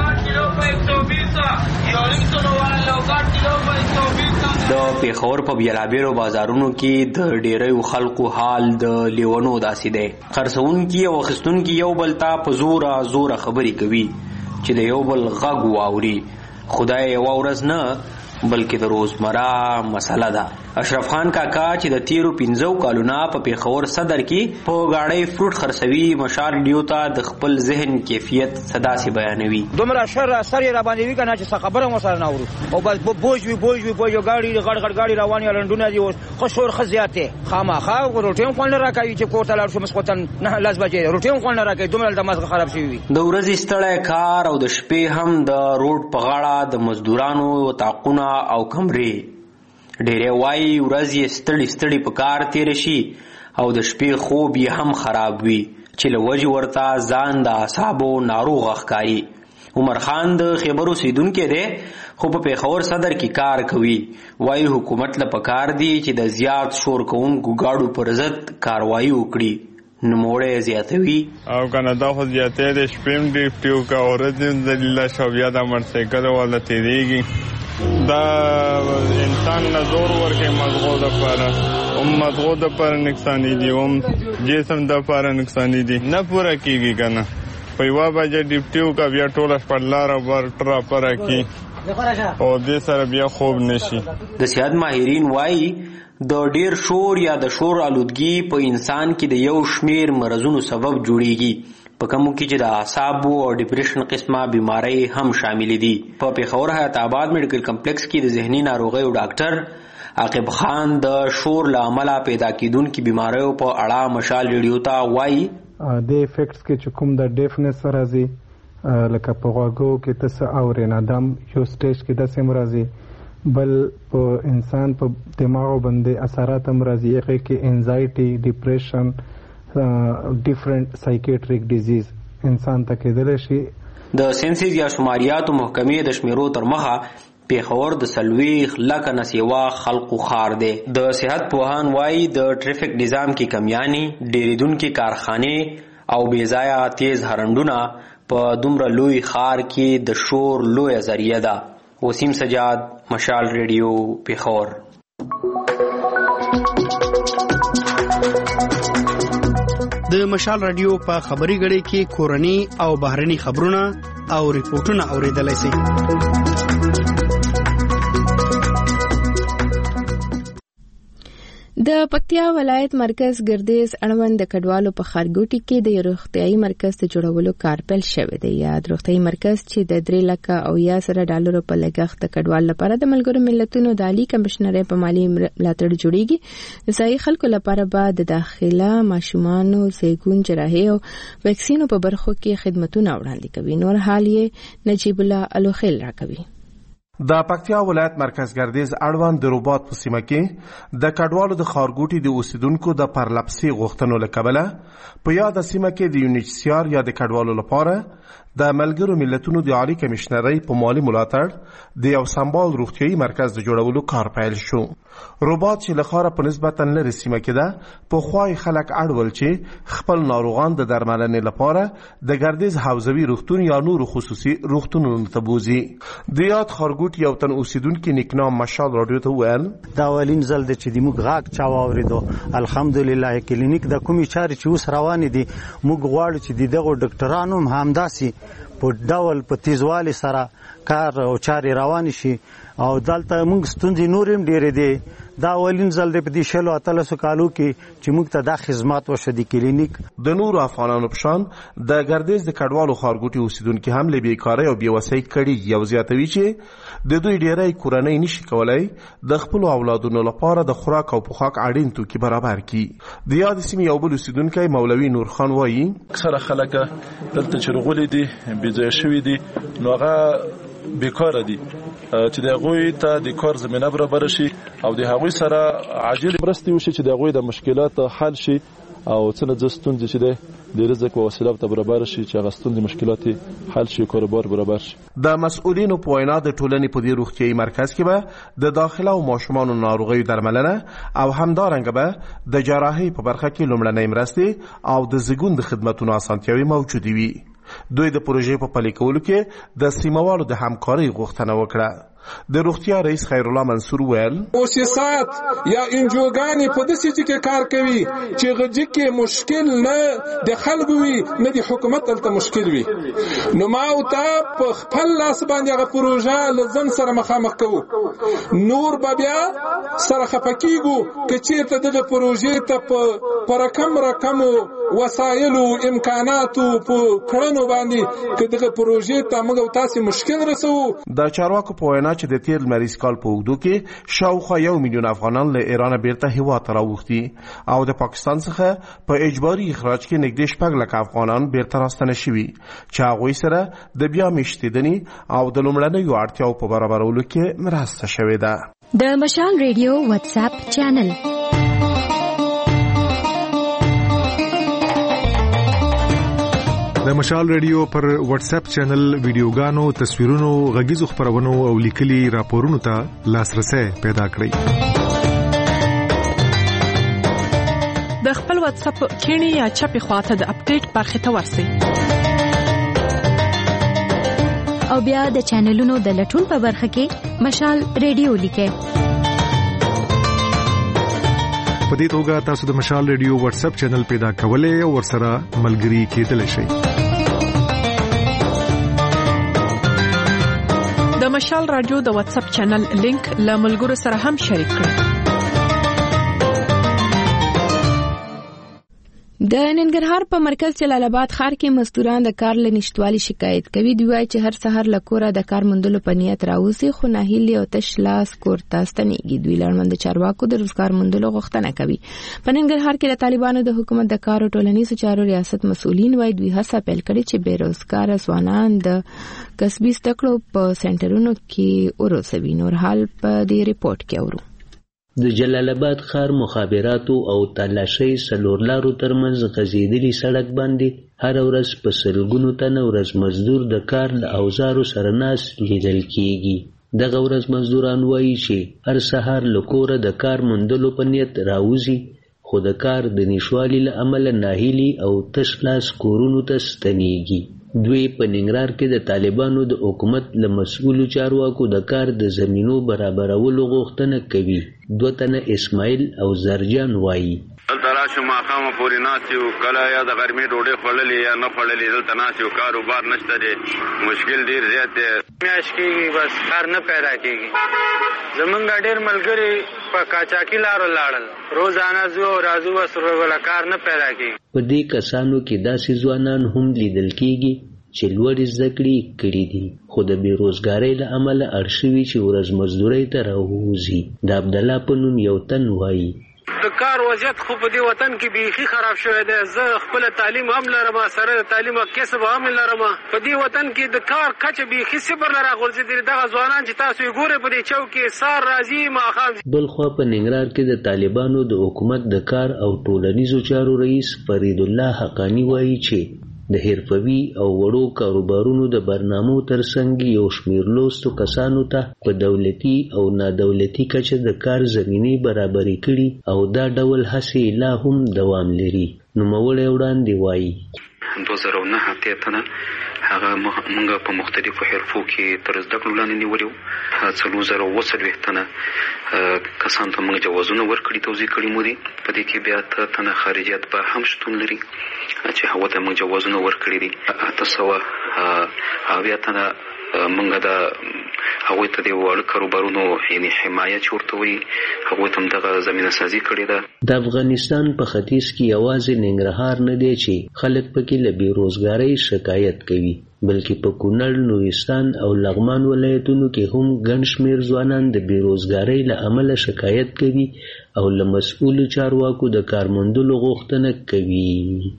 د پیښور په بیلابیلو بازارونو کې د ډیرو خلکو حال د لیونو داسې دی. خرڅونکي او اخیستونکي یو بل ته په زوره زوره خبرې کوي چې د یو بل غږ واوري. خدای یوه ورځ نه بلکې د روزمره مسله ده. اشرف خان کاکا چې د تیرو پنځو کالونه په پیښور صدر کې په گاډۍ فروټ خرڅوي، مشال ریډیو ته د خپل ذهن کیفیت صداسې بیانوي. دومره شر اثر یې راباندې وي که نه چې څه خبره مو سره نه اورو او بس بوج وي بوج وي بوج ګاډي غړ غړ ګاډي روانې لنډونه دي، خو شور ښه زیات دی. خامخا روټۍ هم خوند نه راکوي چې کور ته لاړ شو مسخوتن نه لس بجې روټۍ هم خوند نه راکوي، دومره د مغز خراب شوي وي. د ورځې ستړی کار او د شپې هم د روډ په غاړه د مزدورانو طاقونه او کمرې. ډېری وایي ورځ یې ستړي ستړي په کار تېره شي او د شپې خوب یې هم خراب وي چې له وجې ورته ځان د اعصابو ناروغه ښکاري. عمر خان د خیبر اوسیدونکی دی خو په پیښور صدر کې کار کوي. وایي حکومت له پکار دی چې د زیات شور کوونکو ګاډو پر ضد کاروایي وکړي. نوموړی زیاتوي او کنه دا خو زیاتې د شپې هم ډیوټي وکړه، ورځ یې ذلیله شوه، بیا د موټرسایکل والا تېرېږي. دا انسان نه زور ورکوي مغزو دپاره، هم مغزو دپاره نقصاني دي، هم جسم دپاره نقصاني دي. نه پوره کېږي که نه په یوه بجه ډیوټي وکړه بیا ټوله شپه لاره بر ټراپره کړي او دې سره بیا خوب نشي. د صحت ماهرین وایي د ډیر شور یا د شور آلودګي په انسان کې د یو شمیر مرزونو سبب جوړیږي، په کومو کې چې د اعصابو او ډیپریشن قسمه بیماری هم شامل دي. په پیښور حیات آباد میډیکل کمپلیکس کې د ذهني ناروغیو ډاکټر عاقب خان د شور له امله پیدا کیدونکو بیماریو په اړه مشال ریډیو ته وایي د افیکټس کې چې کوم د ډیفنس راځي لکه په غوږو کې تاسو اورئ نه دم یو سټیج کې داسې مرضی، بل په انسان په دماغ باندې اثرات هم راځي، هغه کې انزایټي، ډیپریشن، ډیفرنٹ سایکیټریک ډیزیز انسان ته کېدلی شي. د سنسز یا شماریاتو محکمې د شمیرو تر مخه پیښور د څلوېښت لکه نه سیوا خلقو ښار دی. د صحت پوهان وایي د ټریفک نظام کې کمیانې، ډیریدونکې کارخانې او بېځایه تیز هرنډونه په دومره لوی ښار کې د شور لویه ذریعه ده. وسیم سجاد، مشال ریډیو، پیښور. د مشال رادیو په خبري غړي کې کورني او بهرني خبرونه او ریپورتونه اوریدلای شئ. د پکتیا ولایت مرکز ګردیز اړوند د کډوالو په خارګوټي کې د روغتيایي مرکز ته جوړولو کار پیل شوی دی. یا د روغتيایي مرکز چې د درې لکه او یا سره ډالرو په لګښت د کډوال لپاره د ملګرو ملتونو د عالی کمشنرۍ په مالی ملاتړ جوړیږي. د ځایي خلکو لپاره به د داخله ماشومانو زیږون، جراحي او ویکسینو په برخو کې خدمتونه وړاندې کوي. نور حال یې نجیب الله الوخیل راکوي. د پکتیا ولایت مرکز ګردیز اړوند د روبات په سیمه کې د کډوالو د خارګوټي د اوسیدونکو د پرلپسې غوښتنو له کبله په یاد سیمه کې د یونیچ سی آر یا د کډوالو لپاره د ملګرو ملتونو د عالی کمشنرۍ په مالی ملاتړ د یو سمبال روغتیايي مرکز د جوړولو کار پیل شو. رباط چې له ښاره په نسبتا لرې سیمه کې ده، پخوای خلک اړول چې خپل ناروغان د درملنې لپاره د ګردیز حوزوي روغتون یا نورو خصوصي روغتونونو ته بوځي. د یاد ښارګوټي یو تن اوسیدونکي نیکنام مشال راډیو ته وویل دا اولین ځل دی چې د موږ غږ چا واورېدو. الحمدلله کلینیک د کومې چارې چې اوس روانې دي موږ غواړو چې د دغو ډاکټرانو هم همداسې په ډول په تیزوالي سره کار او چارې روان شي. او دلته موږ ستونزې نور هم ډېرې دي. دا اولین ځل دی په دې شلو اتلسو کالو کې چې موږ ته دا خدمات وشو د کلینیک. د نورو افغانانو په شان د ګردیز د کډوالو ښارګوټي اوسیدونکي هم له بیکارۍ او بېوسۍ کړېږي او زیاتوي چې د دوی ډېری کورنۍ نشي کولی د خپلو اولادونو لپاره د خوراک او پوښاک اړین توکي برابر کړي. د یادې سیمې یو بل اوسیدونکی مولوي نورخان وایي اکثره خلک دلته چې راغلي دي بېځایه شوي دي نو هغه بیکاره دي چې د هغوی ته د کار زمینه برابر شي او د هغوی سره عاجل مرستې وشي چې د هغوی د مشکلات حل شي او څه نه ستونزې چې ده د رزق او وسیله ته برابر شي چې هغه ستونزې مشکلات حل شي، کاروبار برابر شي. د مسؤلینو په وینا د ټولنې په دې روغتیايي مرکز کې به د داخله او ماشومانو ناروغیو درملنه او همدارنګه به د جراحۍ په برخه کې لومړنۍ مرستې او د زیږون د خدمتونو اسانتیاوې موجودې وي. دوی د پروژې په پلي کولو کې د سیموالو د همکارۍ غوښتنه وکړه. د روغتیا رئیس خیر الله منصور ویل مؤسسات یا انجوګانې په داسې ځای کې کار کوي چې غږی کې مشکل نه د خلکو وي نه د حکومت دلته مشکل وي. نو ما او تا په خپل لاس باندې هغه پروژه له ځان سره مخامخ کوو. نور به بیا سره خفه کېږو که چېرته دغه پروژې ته په رقم رقمو وسایلو امکاناتو په کړنو باندې که دغه پروژې ته موږ او تاسې مشکل رسوو. د چارواکو په وینا چې د تیر لمریز کال په اوږدو کې شاوخوا یو میلیون افغانان له ایران بیرته هیواد ته راوښتي او د پاکستان څخه په اجباري اخراج کې نږدې شپږ لکه افغانان بیرته راستنه شوي چې هغوی سره د بیا میشتېدنې او د لومړنیو اړتیاو په برابرولو کې مرسته شوې ده. د مشال ریډیو واتساپ چینل د مشال ریډیو پر واتس اپ چینل ویډیوګانو، تصویرونو، غږیزو خبرونو او لیکلي راپورونو ته لاسرسي پیدا کړئ. د خپل واتس اپ کینی یا چپی خواته د اپډیټ برخه ته ورسئ او بیا د چینلونو د لټون په برخه کې مشال ریډیو لیکئ. په دې توګه تاسو د مشال ریډیو واتس اپ چینل پیدا کولای او ورسره ملګري کېدلی شئ. د مشال رادیو د واتس اپ چینل لینک له ملګرو سره هم شریک کړئ. د ننګرهار په مرکز جلال آباد ښار کې مزدوران د کار له نشټوالي شکایت کوي. دوی وايي چې هر سحر له کوره د کار موندلو په نیت راوځي خو ناهیلي او تش لاس کور ته ستنېږي. دوی له اړوند چارواکو د روزګار موندلو غوښتنه کوي. په ننګرهار کې د طالبانو د حکومت د کار او ټولنیزو چارو ریاست مسؤلین وايي دوی هڅه پیل کړې چې بیروزګار ځوانان د کسبي زده کړو په سنټرونو کې اوروسوي. نور حال په دې ریپورت کې اورو. د جلال آباد ښار مخابراتو او تالاشۍ څلور لارو ترمنځ غځېدلي سړک باندې هر ورځ په سلګونو تنه ورځ مزدور د کار له اوزارو سره ناست لیدل کیږي. دغه ورځ مزدوران وایي چې هر سهار له کوره د کار موندلو په نیت راوځي خو د کار د نشوالي له امله ناهیلي او تش لاس کورونو ته ستنېږي. دوی په ننګرهار کې د طالبانو د حکومت له مسؤلو چارواکو د کار د زمینو برابرولو غوښتنه کوي. دوه تنه اسماعیل او زرجان وایي دلته راشو ماښامه پورې ناست یو، کله یا د غرمې ډوډۍ خوړلې یا نه خوړلې، دلته ناست یو، کاروبار نشته دی، مشکل ډېر زیات دی. میاشت کېږي بس کار نه پیدا کېږي. زمونږ ډېر ملګري په قاچاقي لارو لاړل، روزانه ځو او راځو بس ولا کار نه پیدا کېږي. په دې کسانو کې داسې ځوانان هم لیدل کېږي چې لوړې زده کړې کړي دي خو د بېروزګارۍ له امله اړ شوي چې ورځ مزدورۍ ته راووځي. د عبدالله په نوم یو تن وایي د کار وضعیت خو په دې وطن کې بیخي خراب شوی دی. زه خپل تعلیم هم لرم، سره د تعلیم او کسب هم لرم. په دې وطن کې د کار کچه بیخي صفر نه راغورځېدلې. دغه ځوانان چې تاسو یې ګورئ په دې چوک کې سهار راځي ماښام. بلخوا په ننګرهار کې د طالبانو د حکومت د کار او ټولنیزو چارو رئیس فرید الله حقانی وایي چې د حرفوي او وړو کاروبارونو د برنامو ترڅنګ یو شمېر لوستو کسانو ته په دولتي او نادولتي کچه د کار زمینې برابرې کړي او دا ډول هڅې لا هم دوام لري. نوموړی وړاندې وایي دوه زره او نهه اتیا تنه هغه موږ په مختلفو حرفو کې تر زده کړو لاندې نیولي وو. څلور زره اووه څلوېښت تنه کسانو ته موږ جوازونه ورکړي توضیح کړي مو دي. په دې کې بیا اته تنه خارجیات به هم شتون لري چې هغو ته موږ جوازونه ورکړي دي. اته سوه اویا تنه موږ د هغوی ته د واړه کاروبارونو یعنې حمایه چې ورته وایي هغوی ته هم دغه زمینه سازي کړې ده. د افغانستان په ختیځ کې یوازې ننګرهار نه دی چې خلک پکې له بېروزګارۍ شکایت کوي، بلکې په کونړ، نورستان او لغمان ولایتونو کې هم ګڼ شمېر ځوانان د بېروزګارۍ له امله شکایت کوي او له مسؤلو چارواکو د کار موندلو غوښتنه کوي.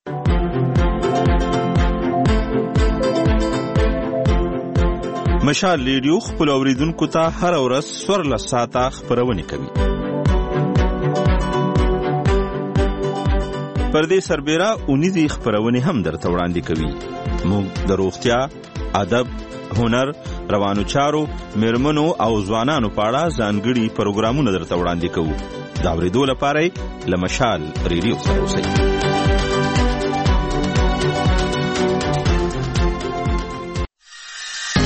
مشال ریډیو خپل اوریدونکو ته هر ورځ څوارلس ساعته خپرونې کوي. پر دې سربېره اونیزې خپرونې هم درته وړاندې کوي. موږ د روغتیا، ادب، هنر، روانو چارو، میرمنو او ځوانانو په اړه ځانګړي پروګرامونه درته وړاندې کوو. د اورېدو لپاره له مشال ریډیو سره اوسئ.